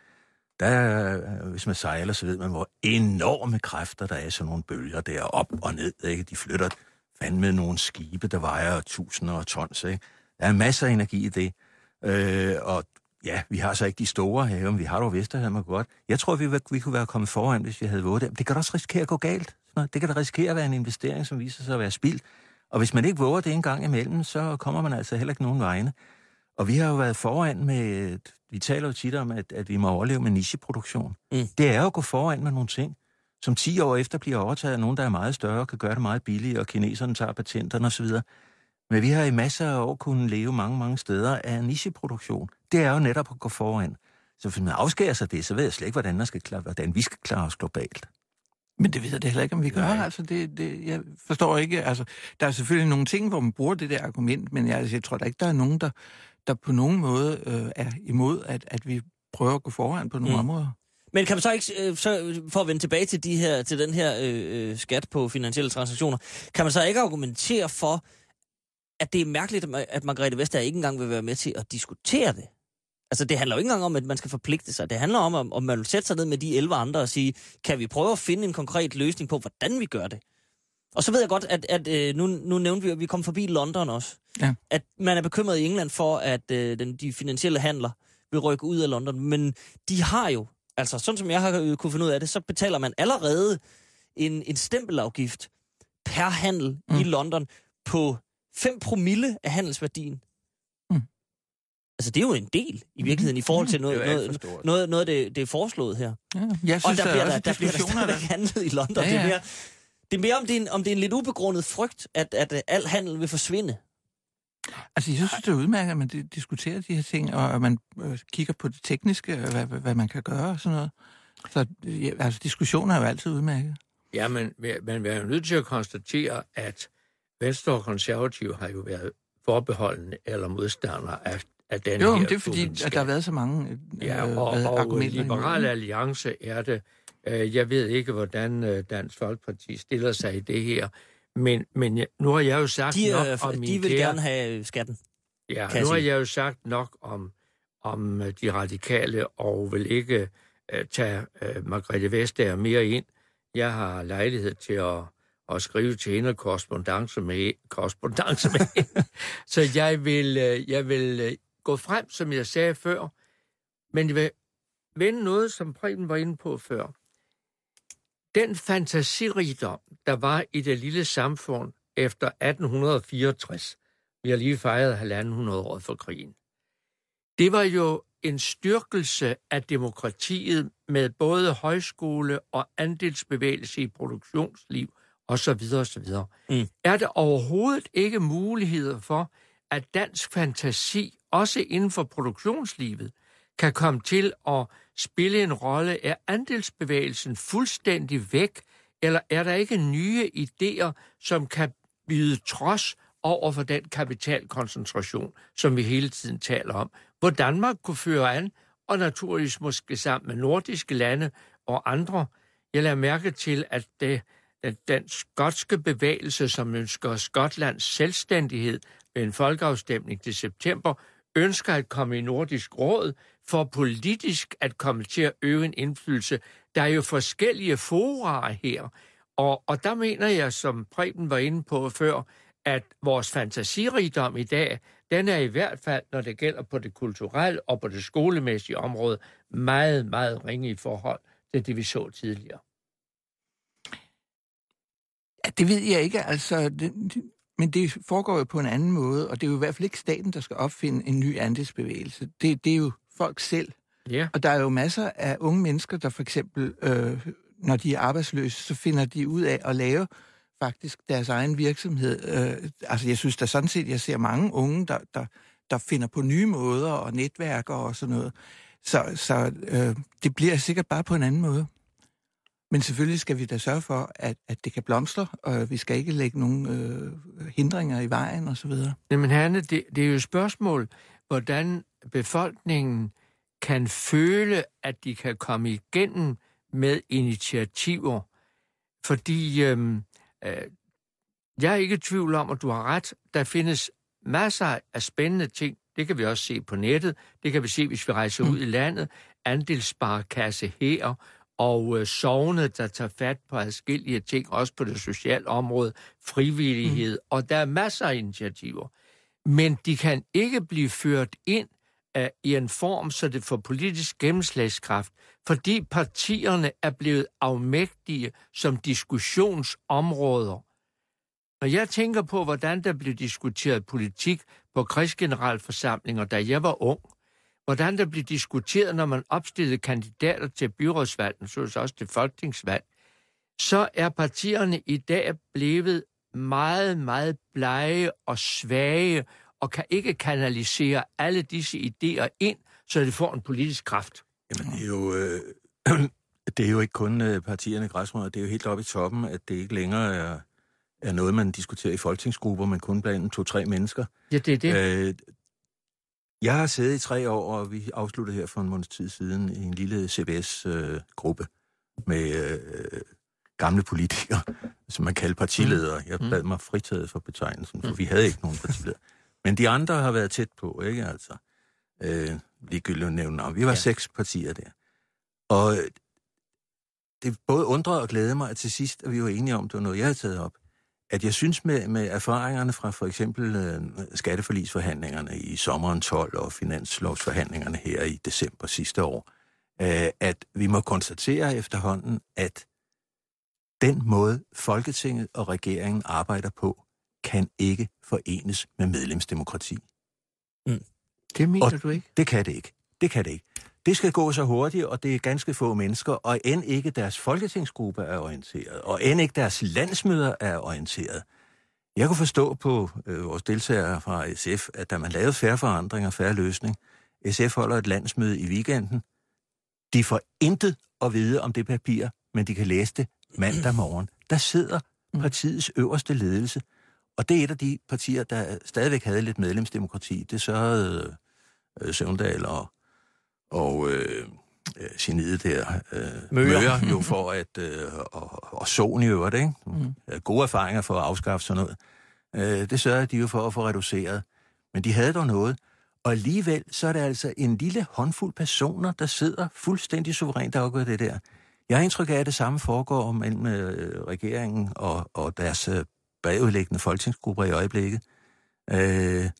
Der, hvis man sejler, så ved man, hvor enorme kræfter der er i sådan nogle bølger der op og ned, ikke? De flytter fandme nogle skibe, der vejer tusinder af tons, ikke? Der er masser af energi i det. Øh, og ja, vi har så ikke de store have, men vi har dog Vesterhavet godt. Jeg tror, vi, vi kunne være kommet foran, hvis vi havde våget det. Det kan da også risikere at gå galt. Det kan da risikere at være en investering, som viser sig at være spild. Og hvis man ikke våger det en gang imellem, så kommer man altså heller ikke nogen vegne. Og vi har jo været foran med, vi taler jo tit om, at, at vi må overleve med nicheproduktion. Mm. Det er jo at gå foran med nogle ting, som ti år efter bliver overtaget af nogen, der er meget større og kan gøre det meget billigere, og kineserne tager patenterne osv. Men vi har i masser af år kunnet leve mange, mange steder af nicheproduktion. Det er jo netop at gå foran. Så hvis man afskærer sig det, så ved jeg slet ikke, hvordan, man skal klare, hvordan vi skal klare os globalt. Men det ved jeg det heller ikke, om vi gør. Nej. Altså, det, det, jeg forstår ikke. Altså, der er selvfølgelig nogle ting, hvor man bruger det der argument, men jeg, altså, jeg tror da ikke, der er nogen, der, der på nogen måde øh, er imod, at, at vi prøver at gå foran på nogle mm. områder. Men kan man så ikke, øh, så for at vende tilbage til, de her, til den her øh, skat på finansielle transaktioner, kan man så ikke argumentere for, at det er mærkeligt, at Margrethe Vestager ikke engang vil være med til at diskutere det? Altså, det handler jo ikke engang om, at man skal forpligte sig. Det handler om, om man vil sætte sig ned med de elleve andre og sige, kan vi prøve at finde en konkret løsning på, hvordan vi gør det? Og så ved jeg godt, at, at øh, nu, nu nævnte vi, at vi kom forbi London også. Ja. At man er bekymret i England for, at øh, den, de finansielle handler vil rykke ud af London. Men de har jo, altså sådan som jeg har øh, kunne finde ud af det, så betaler man allerede en, en stempelafgift per handel mm. i London på fem promille af handelsværdien. Altså, det er jo en del i virkeligheden i forhold til noget, noget, noget, noget det, det er foreslået her. Ja, jeg synes, og der bliver der, der, bliver der stadigvæk der handlet i London. Ja, ja. Det er mere, det er mere om, det er en, om det er en lidt ubegrundet frygt, at, at al handel vil forsvinde. Altså, jeg synes, det er udmærket, at man diskuterer de her ting, og at man øh, kigger på det tekniske, hvad, hvad man kan gøre og sådan noget. Så ja, altså, diskussioner er jo altid udmærket. Ja, men man er jo nødt til at konstatere, at Venstre og Konservative har jo været forbeholdende eller modstandere af af den jo, her det er fordi, at der har været så mange øh, ja, og, øh, og argumenter. Liberal Alliance er det. Øh, jeg ved ikke, hvordan øh, Dansk Folkeparti stiller sig i det her, men, men jeg, nu har jeg jo sagt de, nok øh, om de min vil kære... gerne have skatten. Ja, nu har jeg jo sagt nok om, om de radikale, og vil ikke øh, tage øh, Margrethe Vestager mere ind jeg har lejlighed til at, at skrive til hende korrespondance med, korrespondance med hende. Så jeg vil, jeg vil gå frem, som jeg sagde før, men jeg vil vende noget, som Preben var inde på før. Den fantasirigdom, der var i det lille samfund efter atten fireogtres, vi har lige fejret halvanden hundrede år for krigen, det var jo en styrkelse af demokratiet med både højskole og andelsbevægelse i produktionsliv osv. osv. Mm. Er der overhovedet ikke muligheder for, at dansk fantasi, også inden for produktionslivet, kan komme til at spille en rolle? Er andelsbevægelsen fuldstændig væk, eller er der ikke nye idéer, som kan byde trods over for den kapitalkoncentration, som vi hele tiden taler om, hvor Danmark kunne føre an, og naturligvis måske sammen med nordiske lande og andre? Jeg lader mærke til, at det, at den skotske bevægelse, som ønsker Skotlands selvstændighed ved en folkeafstemning til september, ønsker at komme i Nordisk Råd for politisk at komme til at øve en indflydelse. Der er jo forskellige forarer her, og, og der mener jeg, som Preben var inde på før, at vores fantasirigdom i dag, den er i hvert fald, når det gælder på det kulturelle og på det skolemæssige område, meget, meget ringe i forhold til det, vi så tidligere. Ja, det ved jeg ikke, altså, det, men det foregår jo på en anden måde, og det er jo i hvert fald ikke staten, der skal opfinde en ny andelsbevægelse. Det, det er jo folk selv. Ja. Og der er jo masser af unge mennesker, der for eksempel, øh, når de er arbejdsløse, så finder de ud af at lave faktisk deres egen virksomhed. Øh, altså jeg synes da sådan set, jeg ser mange unge, der, der, der finder på nye måder og netværker og sådan noget. Så, så øh, det bliver sikkert bare på en anden måde. Men selvfølgelig skal vi da sørge for, at, at det kan blomstre, og vi skal ikke lægge nogen øh, hindringer i vejen og så videre. Jamen Hanne, det, det er jo et spørgsmål, hvordan befolkningen kan føle, at de kan komme igennem med initiativer. Fordi øh, øh, jeg er ikke i tvivl om, at du har ret. Der findes masser af spændende ting. Det kan vi også se på nettet. Det kan vi se, hvis vi rejser mm. ud i landet. Andelssparekasse her, og øh, sogne, der tager fat på adskillige ting, også på det sociale område, frivillighed, mm. og der er masser af initiativer. Men de kan ikke blive ført ind uh, i en form, så det får politisk gennemslagskraft, fordi partierne er blevet afmægtige som diskussionsområder. Når jeg tænker på, hvordan der blev diskuteret politik på krigsgeneralforsamlinger, da jeg var ung, hvordan der blev diskuteret, når man opstillede kandidater til byrådsvalg, og så også til folketingsvalg, så er partierne i dag blevet meget, meget blege og svage, og kan ikke kanalisere alle disse idéer ind, så det får en politisk kraft. Jamen, det er jo, øh, det er jo ikke kun øh, partierne i græsrødder, det er jo helt oppe i toppen, at det ikke længere er, er noget, man diskuterer i folketingsgrupper, men kun blandt to-tre mennesker. Ja, det er det. Øh, Jeg har siddet i tre år, og vi afsluttede her for en måneds tid siden i en lille C B S-gruppe øh, med øh, gamle politikere, som man kalder partiledere. Jeg bad mig fritaget for betegnelsen, for vi havde ikke nogen partiledere. Men de andre har været tæt på, ikke altså? Øh, ligegyldigt at nævne navn. Vi var ja. seks partier der. Og det både undrede og glædede mig, at til sidst at vi var enige om, det var noget, jeg havde taget op, at jeg synes med, med erfaringerne fra for eksempel øh, skatteforligsforhandlingerne i sommeren tolv og finanslovsforhandlingerne her i december sidste år, øh, at vi må konstatere efterhånden, at den måde Folketinget og regeringen arbejder på, kan ikke forenes med medlemsdemokrati. Mm. Det mener og du ikke? Det kan det ikke. Det kan det ikke. Det skal gå så hurtigt, og det er ganske få mennesker, og end ikke deres folketingsgruppe er orienteret, og end ikke deres landsmøder er orienteret. Jeg kunne forstå på øh, vores deltagere fra S F, at da man lavede Fair Forandring og Fair Løsning, S F holder et landsmøde i weekenden. De får intet at vide om det papir, men de kan læse det mandag morgen. Der sidder partiets øverste ledelse, og det er et af de partier, der stadigvæk havde lidt medlemsdemokrati. Det sørgede øh, Søvndal og og øh, geniet der, øh, Møger jo for at, øh, og, og Sohn i øvrigt, ikke? Mm. Gode erfaringer for at afskaffe sådan noget. Øh, det sørger de jo for at få reduceret. Men de havde dog noget. Og alligevel, så er det altså en lille håndfuld personer, der sidder fuldstændig suverænt afgået det der. Jeg har indtryk af, at det samme foregår mellem øh, regeringen og, og deres øh, bagudliggende folketingsgrupper i øjeblikket. Øh,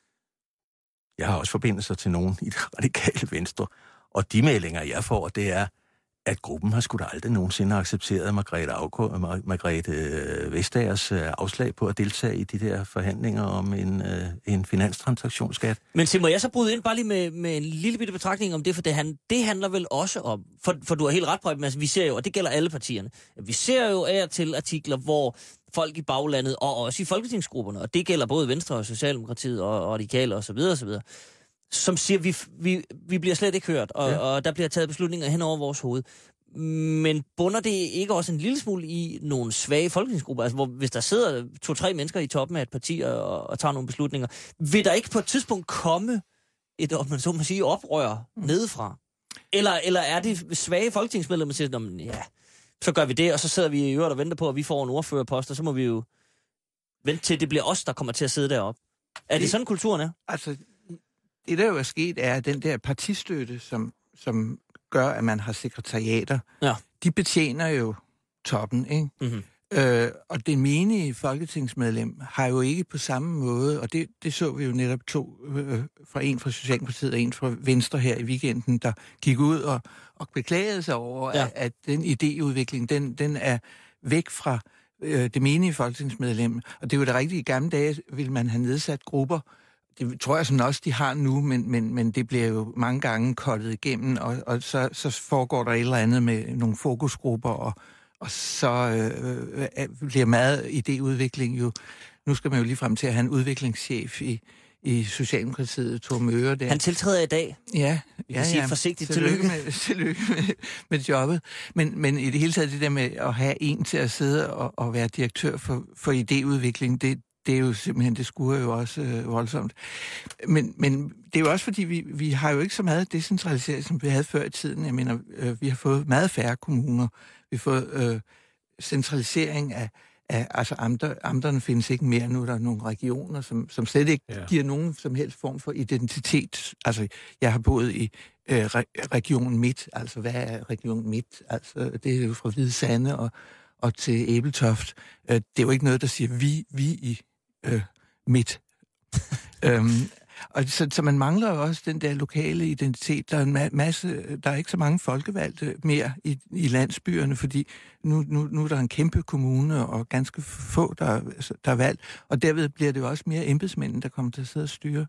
jeg har også forbindelser til nogen i det radikale venstre, og de meldinger, jeg får, det er, at gruppen har sgu da aldrig nogensinde accepteret Margrethe, Afko, Margrethe Vestagers afslag på at deltage i de der forhandlinger om en, en finanstransaktionsskat. Men så må jeg så bryde ind bare lige med, med en lille bitte betragtning om det, for det, han, det handler vel også om, for, for du har helt ret på, at altså, vi ser jo, og det gælder alle partierne, vi ser jo af til artikler, hvor folk i baglandet, og også i folketingsgrupperne, og det gælder både Venstre og Socialdemokratiet og, og Radikale og så videre og så videre, som siger, vi, vi, vi bliver slet ikke hørt, og, ja. og der bliver taget beslutninger hen over vores hoved. Men bunder det ikke også en lille smule i nogle svage folketingsgrupper? Altså, hvor hvis der sidder to-tre mennesker i toppen af et parti og, og tager nogle beslutninger, vil der ikke på et tidspunkt komme et, om man så må sige, oprør mm. nedefra? Eller, eller er det svage folketingsmedlemmer, der siger, ja, så gør vi det, og så sidder vi i øvrigt og venter på, at vi får en ordførerpost, og så må vi jo vente til, det bliver os, der kommer til at sidde deroppe. Er det, det sådan, kulturen er? Altså, det der jo er sket, er, at den der partistøtte, som, som gør, at man har sekretariater, ja. de betjener jo toppen, ikke? Mm-hmm. Øh, og det menige folketingsmedlem har jo ikke på samme måde, og det, det så vi jo netop to, øh, fra en fra Socialdemokratiet og en fra Venstre her i weekenden, der gik ud og, og beklagede sig over, ja. at, at den idéudvikling, den, den er væk fra øh, det menige folketingsmedlem. Og det er jo det rigtige. I gamle dage ville man have nedsat grupper. Det tror jeg sådan også, de har nu, men, men, men det bliver jo mange gange kottet igennem, og, og så, så foregår der et eller andet med nogle fokusgrupper, og, og så øh, bliver meget idéudvikling jo. Nu skal man jo lige frem til at have en udviklingschef i, i Socialdemokratiet, Thor Møre. Der. Han tiltræder i dag. Ja, Vi ja, kan sige ja. forsigtigt tillykke. tillykke. Med, tillykke med, med jobbet. Men, men i det hele taget det der med at have en til at sidde og, og være direktør for, for idéudvikling, det Det er jo simpelthen, det skuer jo også øh, voldsomt. Men, men det er jo også fordi, vi, vi har jo ikke så meget decentralisering, som vi havde før i tiden. Jeg mener, øh, vi har fået meget færre kommuner. Vi har fået øh, centralisering af, af altså amter, amterne findes ikke mere. Nu er der nogle regioner, som, som slet ikke ja. giver nogen som helst form for identitet. Altså, jeg har boet i øh, re- Region Midt. Altså, hvad er Region Midt? Altså, det er jo fra Hvide Sande og, og til Æbeltoft. Øh, det er jo ikke noget, der siger vi, vi i Øh, midt. øhm, og så, så man mangler jo også den der lokale identitet. Der er en ma- masse, der er ikke så mange folkevalgte mere i, i landsbyerne, fordi nu, nu, nu er der en kæmpe kommune og ganske få, der, der er valgt, og derved bliver det jo også mere embedsmændene, der kommer til at sidde og styre.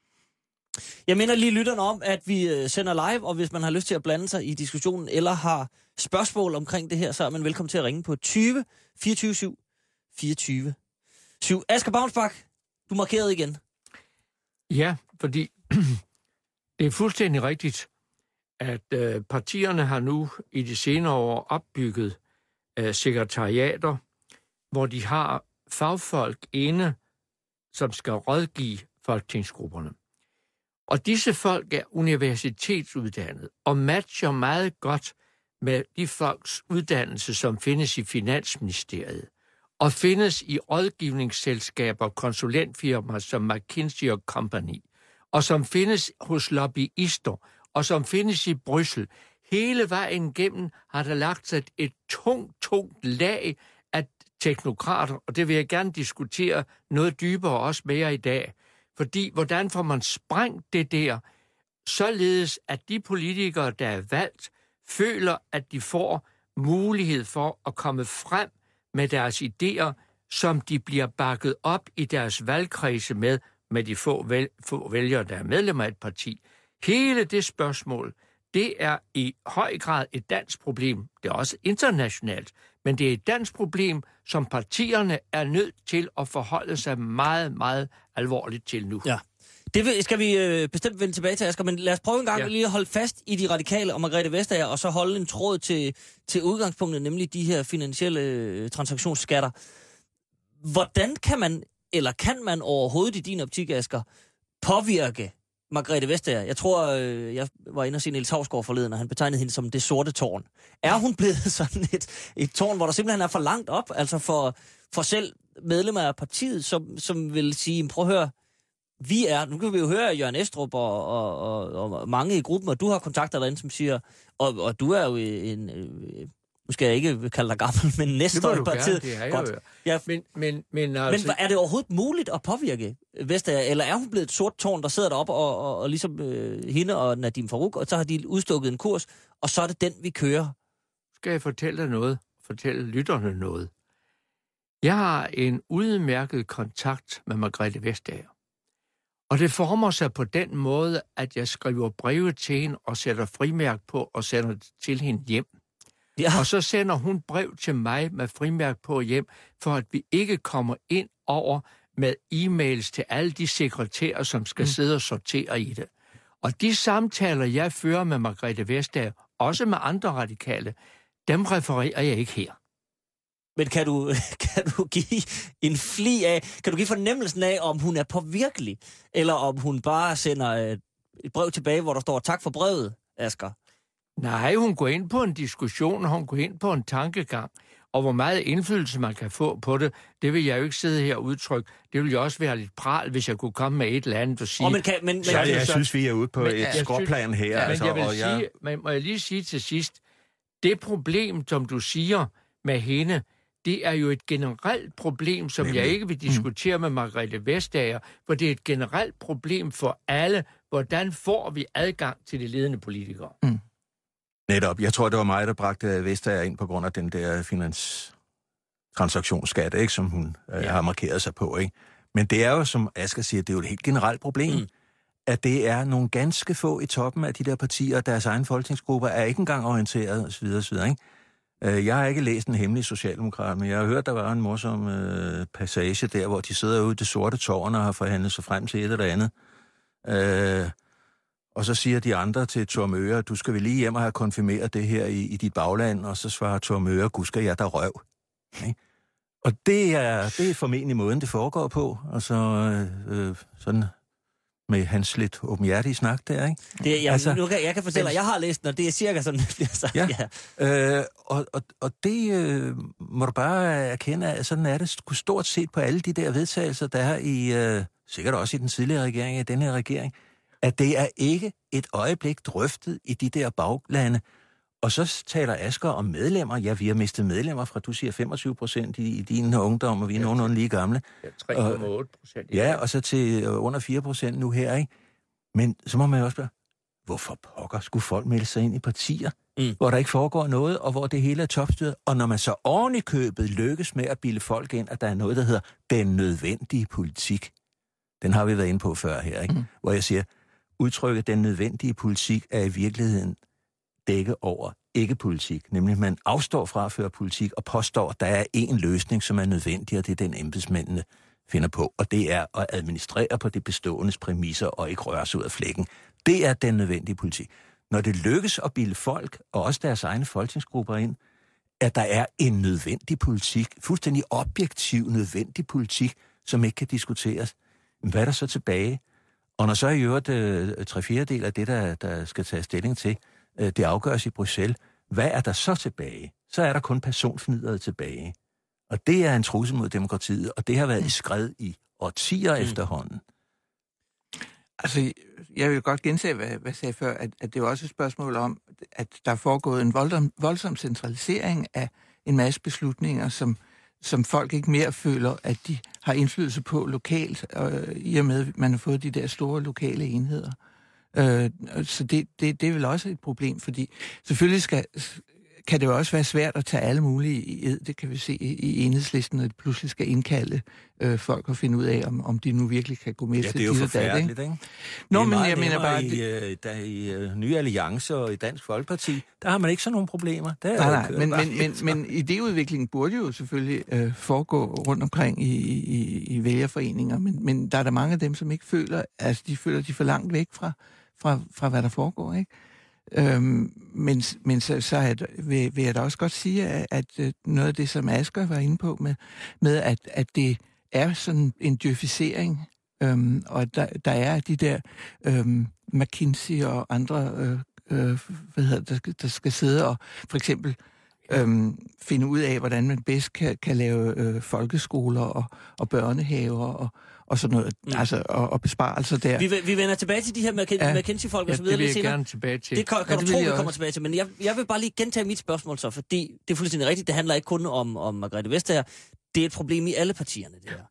Jeg minder lige lytterne om, at vi sender live, og hvis man har lyst til at blande sig i diskussionen, eller har spørgsmål omkring det her, så er man velkommen til at ringe på tyve fireogtyve syv fireogtyve syv. Asger Baunsbach, du markerede igen. Ja, fordi det er fuldstændig rigtigt, at øh, partierne har nu i de senere år opbygget øh, sekretariater, hvor de har fagfolk inde, som skal rådgive folketingsgrupperne. Og disse folk er universitetsuddannede og matcher meget godt med de folks uddannelse, som findes i Finansministeriet, og findes i rådgivningsselskaber, konsulentfirmaer som McKinsey og Company, og som findes hos lobbyister, og som findes i Bryssel. Hele vejen igennem har der lagt sig et tungt, tungt lag af teknokrater, og det vil jeg gerne diskutere noget dybere også mere i dag. Fordi, hvordan får man sprængt det der, således at de politikere, der er valgt, føler, at de får mulighed for at komme frem med deres idéer, som de bliver bakket op i deres valgkredse med, med de få, væl, få vælgere, der er medlemmer af et parti. Hele det spørgsmål, det er i høj grad et dansk problem. Det er også internationalt, men det er et dansk problem, som partierne er nødt til at forholde sig meget, meget alvorligt til nu. Ja. Det skal vi øh, bestemt vende tilbage til, Asger, men lad os prøve en gang ja. lige at holde fast i de radikale og Margrethe Vestager, og så holde en tråd til, til udgangspunktet, nemlig de her finansielle øh, transaktionsskatter. Hvordan kan man, eller kan man overhovedet i din optik, Asger, påvirke Margrethe Vestager? Jeg tror, øh, jeg var inde og se Niels Hausgaard forleden, og han betegnede hende som det sorte tårn. Er hun blevet sådan et, et tårn, hvor der simpelthen er for langt op, altså for, for selv medlemmer af partiet, som, som vil sige, prøv at høre, vi er, nu kan vi jo høre Jørgen Estrup og, og, og, og mange i gruppen, og du har kontakter derinde, som siger, og, og du er jo en, nu skal jeg ikke kalde dig gammel, men næste år i partiet. Det er jeg Godt. jo. Ja. Men, men, men, altså... men er det overhovedet muligt at påvirke Vestager, eller er hun blevet et sort tårn, der sidder deroppe, og, og, og ligesom øh, hende og Nadim Farouk, og så har de udstukket en kurs, og så er det den, vi kører? Skal jeg fortælle dig noget? Fortælle lytterne noget? Jeg har en udmærket kontakt med Margrethe Vestager. Og det former sig på den måde, at jeg skriver breve til hende og sætter frimærk på og sender det til hende hjem. Ja. Og så sender hun brev til mig med frimærk på hjem, for at vi ikke kommer ind over med e-mails til alle de sekretærer, som skal mm. sidde og sortere i det. Og de samtaler, jeg fører med Margrethe Vestager, også med andre radikale, dem refererer jeg ikke her. Men kan du, kan du give en fli af, kan du give fornemmelsen af, om hun er påvirkelig, eller om hun bare sender et, et brev tilbage, hvor der står, tak for brevet, Asger? Nej, hun går ind på en diskussion, og hun går ind på en tankegang. Og hvor meget indflydelse man kan få på det, det vil jeg jo ikke sidde her og udtrykke. Det vil jo også være lidt pral, hvis jeg kunne komme med et eller andet og sige... Oh, men kan, men, men, så, jeg, jeg synes, vi er ude på men, et skråplan her. Ja, altså, men jeg vil og jeg... sige, men må jeg lige sige til sidst, det problem, som du siger med hende, det er jo et generelt problem, som jeg ikke vil diskutere med Margrethe Vestager, for det er et generelt problem for alle. Hvordan får vi adgang til de ledende politikere? Mm. Netop. Jeg tror, det var mig, der bragte Vestager ind på grund af den der finanstransaktionsskat, ikke, som hun øh, ja. har markeret sig på. Ikke? Men det er jo, som Asger siger, det er jo et helt generelt problem, mm. at det er nogle ganske få i toppen af de der partier, deres egen folketingsgrupper er ikke engang orienteret osv. osv. Ikke? Jeg har ikke læst en hemmelig socialdemokrat, men jeg har hørt, der var en morsom øh, passage der, hvor de sidder ude i det sorte tårn og har forhandlet sig frem til et eller andet. Øh, og så siger de andre til Thor Möger, du skal vel lige hjem og have konfirmeret det her i, i dit bagland, og så svarer Thor Möger, gud skal jeg der røv. Okay? Og det er, det er formentlig måden, det foregår på, og så øh, sådan... med hans lidt åbenhjertige snak der, ikke? Det, jeg, altså, nu kan, jeg kan fortælle, at jeg har læst den, og det er cirka sådan, det bliver sagt. Ja, ja. Øh, og, og, og det øh, må du bare erkende, at sådan er det stort set på alle de der vedtagelser, der er i, øh, sikkert også i den tidligere regering, i den her regering, at det er ikke et øjeblik drøftet i de der baglande. Og så taler Asger om medlemmer. Ja, vi har mistet medlemmer fra, du siger femogtyve procent i, i din ungdom, og vi er ja, nogenlunde lige gamle. Ja, tre komma otte procent. Ja, og så til under fire procent nu her, ikke? Men så må man jo også spørge, hvorfor pokker skulle folk melde sig ind i partier, mm. hvor der ikke foregår noget, og hvor det hele er topstyret? Og når man så oven i købet lykkes med at bilde folk ind, at der er noget, der hedder den nødvendige politik. Den har vi været inde på før her, ikke? Mm. Hvor jeg siger, udtrykket den nødvendige politik er i virkeligheden dække over ikke-politik, nemlig at man afstår fra at føre politik og påstår, at der er en løsning, som er nødvendig, og det er den embedsmændene finder på, og det er at administrere på det beståendes præmisser og ikke røre sig ud af flækken. Det er den nødvendige politik. Når det lykkes at bilde folk, og også deres egne folketingsgrupper ind, at der er en nødvendig politik, fuldstændig objektiv nødvendig politik, som ikke kan diskuteres, hvad er der så tilbage? Og når så i øvrigt øh, tre fjerdedel af det, der, der skal tage stilling til, det afgøres i Bruxelles. Hvad er der så tilbage? Så er der kun personfnidret tilbage. Og det er en trussel mod demokratiet, og det har været i skred i årtier mm. efterhånden. Altså, jeg vil godt gentage, hvad, hvad jeg sagde før, at, at det er også et spørgsmål om, at der er foregået en voldsom, voldsom centralisering af en masse beslutninger, som, som folk ikke mere føler, at de har indflydelse på lokalt, øh, i og med, at man har fået de der store lokale enheder. Øh, så det, det, det er vel også et problem, fordi selvfølgelig skal, kan det jo også være svært at tage alle mulige i ed. Det kan vi se i, i Enhedslisten, at det pludselig skal indkalde øh, folk og finde ud af, om, om de nu virkelig kan gå med ja, til det er de jo forfærdeligt, ikke? Nå, det er men meget jeg mener bare... I, det... der, i uh, Nye Alliancer og i Dansk Folkeparti, der har man ikke sådan nogle problemer. Der nej, nej, men, men, men, men idéudviklingen burde jo selvfølgelig øh, foregå rundt omkring i, i, i vælgerforeninger, men, men der er der mange af dem, som ikke føler, altså de føler, de er for langt væk fra Fra, fra hvad der foregår, ikke? Øhm, men men så, så at, vil, vil jeg da også godt sige, at, at noget af det, som Asger var inde på, med, med at, at det er sådan en djøfisering, øhm, og der, der er de der øhm, McKinsey og andre, øh, øh, hvad hedder, der, der skal sidde og for eksempel øhm, finde ud af, hvordan man bedst kan, kan lave øh, folkeskoler og, og børnehaver og, og sådan noget, mm. altså, og, og besparelser der. Vi, vi vender tilbage til de her McKinsey-folk ja, og så videre lidt senere. Gerne tilbage til. Det kan, kan ja, det du tro, vi kommer også tilbage til, men jeg, jeg vil bare lige gentage mit spørgsmål så, fordi det er fuldstændig rigtigt, det handler ikke kun om, om Margrethe Vestager, det er et problem i alle partierne, det her.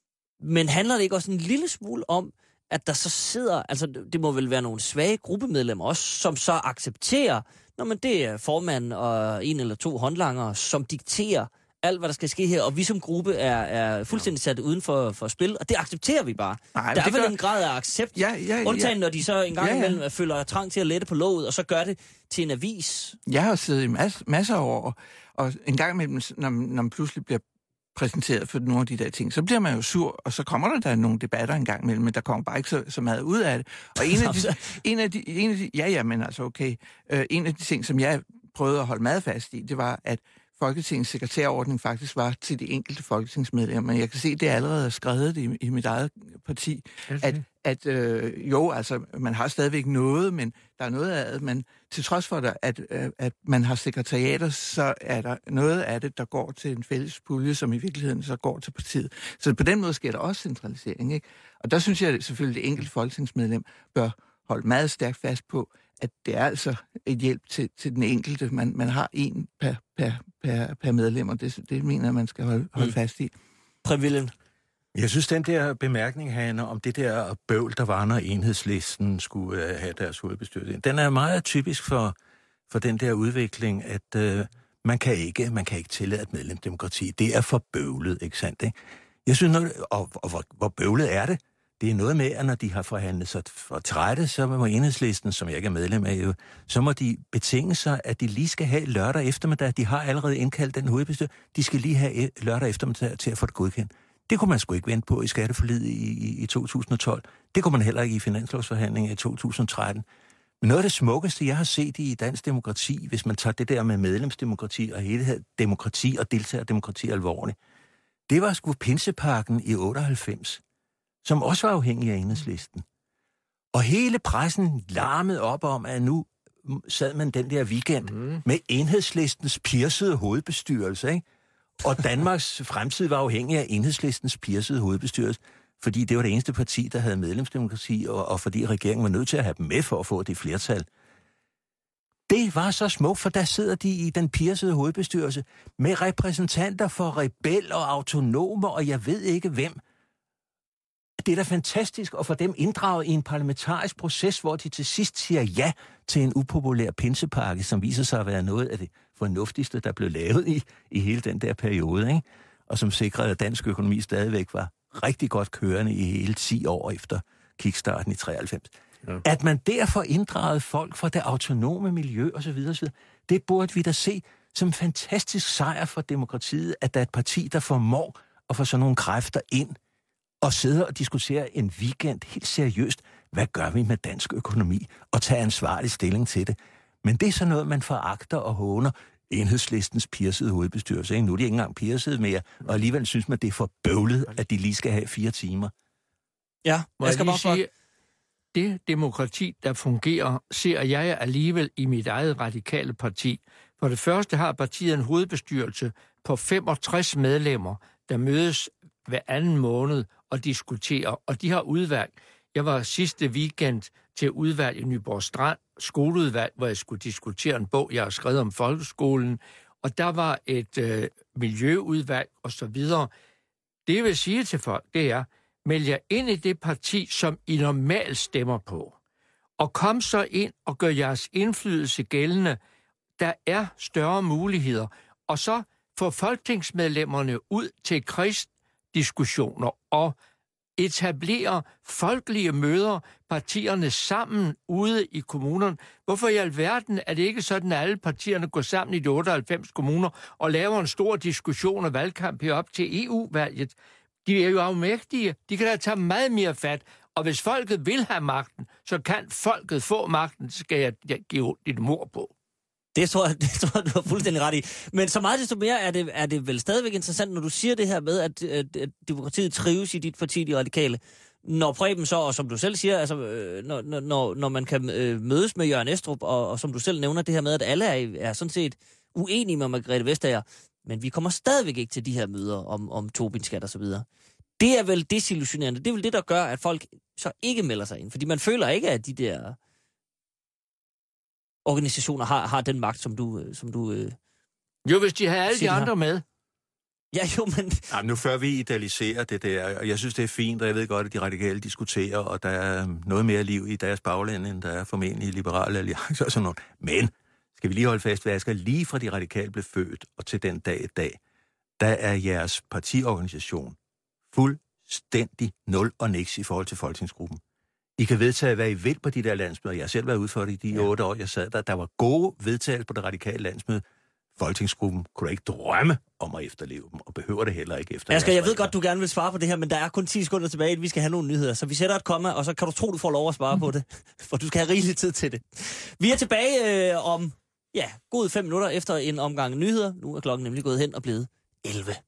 Men handler det ikke også en lille smule om, at der så sidder, altså det må vel være nogle svage gruppemedlemmer også, som så accepterer, når man det er formanden og en eller to håndlangere, som dikterer alt, hvad der skal ske her, og vi som gruppe er, er fuldstændig sat uden for, for spil, og det accepterer vi bare. Nej, der er vel gør... en grad af accept, ja, ja, undtagen ja. når de så en gang ja, ja. imellem føler trang til at lette på låget, og så gør det til en avis. Jeg har siddet i mas- masser af år, og en gang imellem, når, når man pludselig bliver præsenteret for nogle af de der ting, så bliver man jo sur, og så kommer der, der nogle debatter en gang imellem, men der kommer bare ikke så, så meget ud af det. Og en af de, en af de, en af de ja, ja, men altså okay, uh, en af de ting, som jeg prøvede at holde meget fast i, det var, at Folketingets sekretærordning faktisk var til de enkelte folketingsmedlemmer. Men jeg kan se, det er allerede skrevet i, i mit eget parti, at, at øh, jo, altså, man har stadigvæk noget, men der er noget af det, men til trods for, det, at, at man har sekretariater, så er der noget af det, der går til en fælles pulje, som i virkeligheden så går til partiet. Så på den måde sker der også centralisering, ikke? Og der synes jeg at selvfølgelig, at det enkelte folketingsmedlem bør holde meget stærkt fast på, at det er altså et hjælp til, til den enkelte. Man, man har en per, per, per, per medlem, og det, det mener jeg, man skal holde, holde mm. fast i. Prævillen. Jeg synes, den der bemærkning, Hanne, om det der bøvl, der var, når Enhedslisten skulle uh, have deres hovedbestyrelse, den er meget typisk for, for den der udvikling, at uh, man, kan ikke, man kan ikke tillade et medlemsdemokrati. Det er for bøvlet, ikke sandt? Ikke? Jeg synes, noget, og, og hvor, hvor bøvlet er det? Det er noget med, at når de har forhandlet sig for trætte, så må Enhedslisten, som jeg ikke er medlem af, jo, så må de betinge sig, at de lige skal have lørdag eftermiddag. De har allerede indkaldt den hovedbestyrelse. De skal lige have lørdag eftermiddag til at få det godkendt. Det kunne man sgu ikke vente på i skatteforliget i, i, i to tusind og tolv. Det kunne man heller ikke i finanslovsforhandlingen i to tusind og tretten. Men noget af det smukkeste, jeg har set i dansk demokrati, hvis man tager det der med medlemsdemokrati og hele demokrati og deltagerdemokrati alvorligt, det var sgu Pinseparken i otteoghalvfems, som også var afhængig af Enhedslisten. Og hele pressen larmede op om, at nu sad man den der weekend mm. med Enhedslistens pirsede hovedbestyrelse, ikke? Og Danmarks fremtid var afhængig af Enhedslistens pirsede hovedbestyrelse, fordi det var det eneste parti, der havde medlemsdemokrati, og, og fordi regeringen var nødt til at have dem med for at få det flertal. Det var så smukt, for der sidder de i den pirsede hovedbestyrelse med repræsentanter for rebeller og autonomer, og jeg ved ikke hvem. Det er da fantastisk at få dem inddraget i en parlamentarisk proces, hvor de til sidst siger ja til en upopulær pinsepakke, som viser sig at være noget af det fornuftigste, der blev lavet i, i hele den der periode, ikke? Og som sikrede, at dansk økonomi stadigvæk var rigtig godt kørende i hele ti år efter kickstarten i treoghalvfems. Ja. At man derfor inddragede folk fra det autonome miljø osv., osv., det burde vi da se som en fantastisk sejr for demokratiet, at der er et parti, der formår at få sådan nogle kræfter ind og sidde og diskutere en weekend helt seriøst, hvad gør vi med dansk økonomi, og tage ansvarlig stilling til det. Men det er så noget, man foragter og håner. Enhedslistens pirsede hovedbestyrelse, ikke? Nu er de ikke engang pirsede mere, og alligevel synes man, det er for bøvlet, at de lige skal have fire timer. Ja, Må jeg skal jeg bare sige, det demokrati, der fungerer, ser jeg alligevel i mit eget radikale parti. For det første har partiet en hovedbestyrelse på femogtres medlemmer, der mødes hver anden måned og diskuterer, og de har udvalg. Jeg var sidste weekend til udvalg i Nyborg Strand, skoleudvalg, hvor jeg skulle diskutere en bog, jeg har skrevet om folkeskolen, og der var et øh, miljøudvalg og så videre. Det jeg vil sige til folk, det er, meld jer ind i det parti, som I normalt stemmer på, og kom så ind og gør jeres indflydelse gældende. Der er større muligheder, og så få folketingsmedlemmerne ud til krigsdiskussioner og etablere folkelige møder, partierne sammen ude i kommunerne. Hvorfor i alverden er det ikke sådan, at alle partierne går sammen i de otteoghalvfems kommuner og laver en stor diskussion og valgkamp herop til E U-valget? De er jo afmægtige. De kan da tage meget mere fat. Og hvis folket vil have magten, så kan folket få magten, så skal jeg give dit mor på. Det tror, jeg, det tror jeg, du har fuldstændig ret i. Men så meget desto mere er det, er det vel stadigvæk interessant, når du siger det her med, at, at, at demokratiet trives i dit parti, de radikale. Når Preben så, og som du selv siger, altså, når, når, når man kan øh, mødes med Jørgen Estrup, og, og som du selv nævner, det her med, at alle er, er sådan set uenige med Margrethe Vestager, men vi kommer stadigvæk ikke til de her møder om, om Tobin-skat og så videre. Det er vel desillusionerende. Det er vel det, der gør, at folk så ikke melder sig ind. Fordi man føler ikke, at de der organisationer har, har den magt, som du... Som du øh, jo, hvis de har alle de har. andre med. Ja, jo, men... Ja, nu før vi idealiserer det der, og jeg synes, det er fint, og jeg ved godt, at de radikale diskuterer, og der er noget mere liv i deres bagland, end der er formentlig i liberale alliancer og sådan noget. Men skal vi lige holde fast ved, Asger, lige fra de radikale blev født, og til den dag i dag, der er jeres partiorganisation fuldstændig nul og niks i forhold til folketingsgruppen. I kan vedtage, hvad I vil på de der landsmøder. Jeg har selv været ude for det i de ja. otte år, jeg sad der. Der var gode vedtagelser på det radikale landsmøde. Folketingsgruppen kunne da ikke drømme om at efterleve dem, og behøver det heller ikke efter. Asger, jeg ved godt, du gerne vil svare på det her, men der er kun ti sekunder tilbage, at vi skal have nogle nyheder. Så vi sætter et komma, og så kan du tro, du får lov at svare på det. For du skal have rigelig tid til det. Vi er tilbage øh, om, ja, god fem minutter efter en omgang nyheder. Nu er klokken nemlig gået hen og blevet elleve.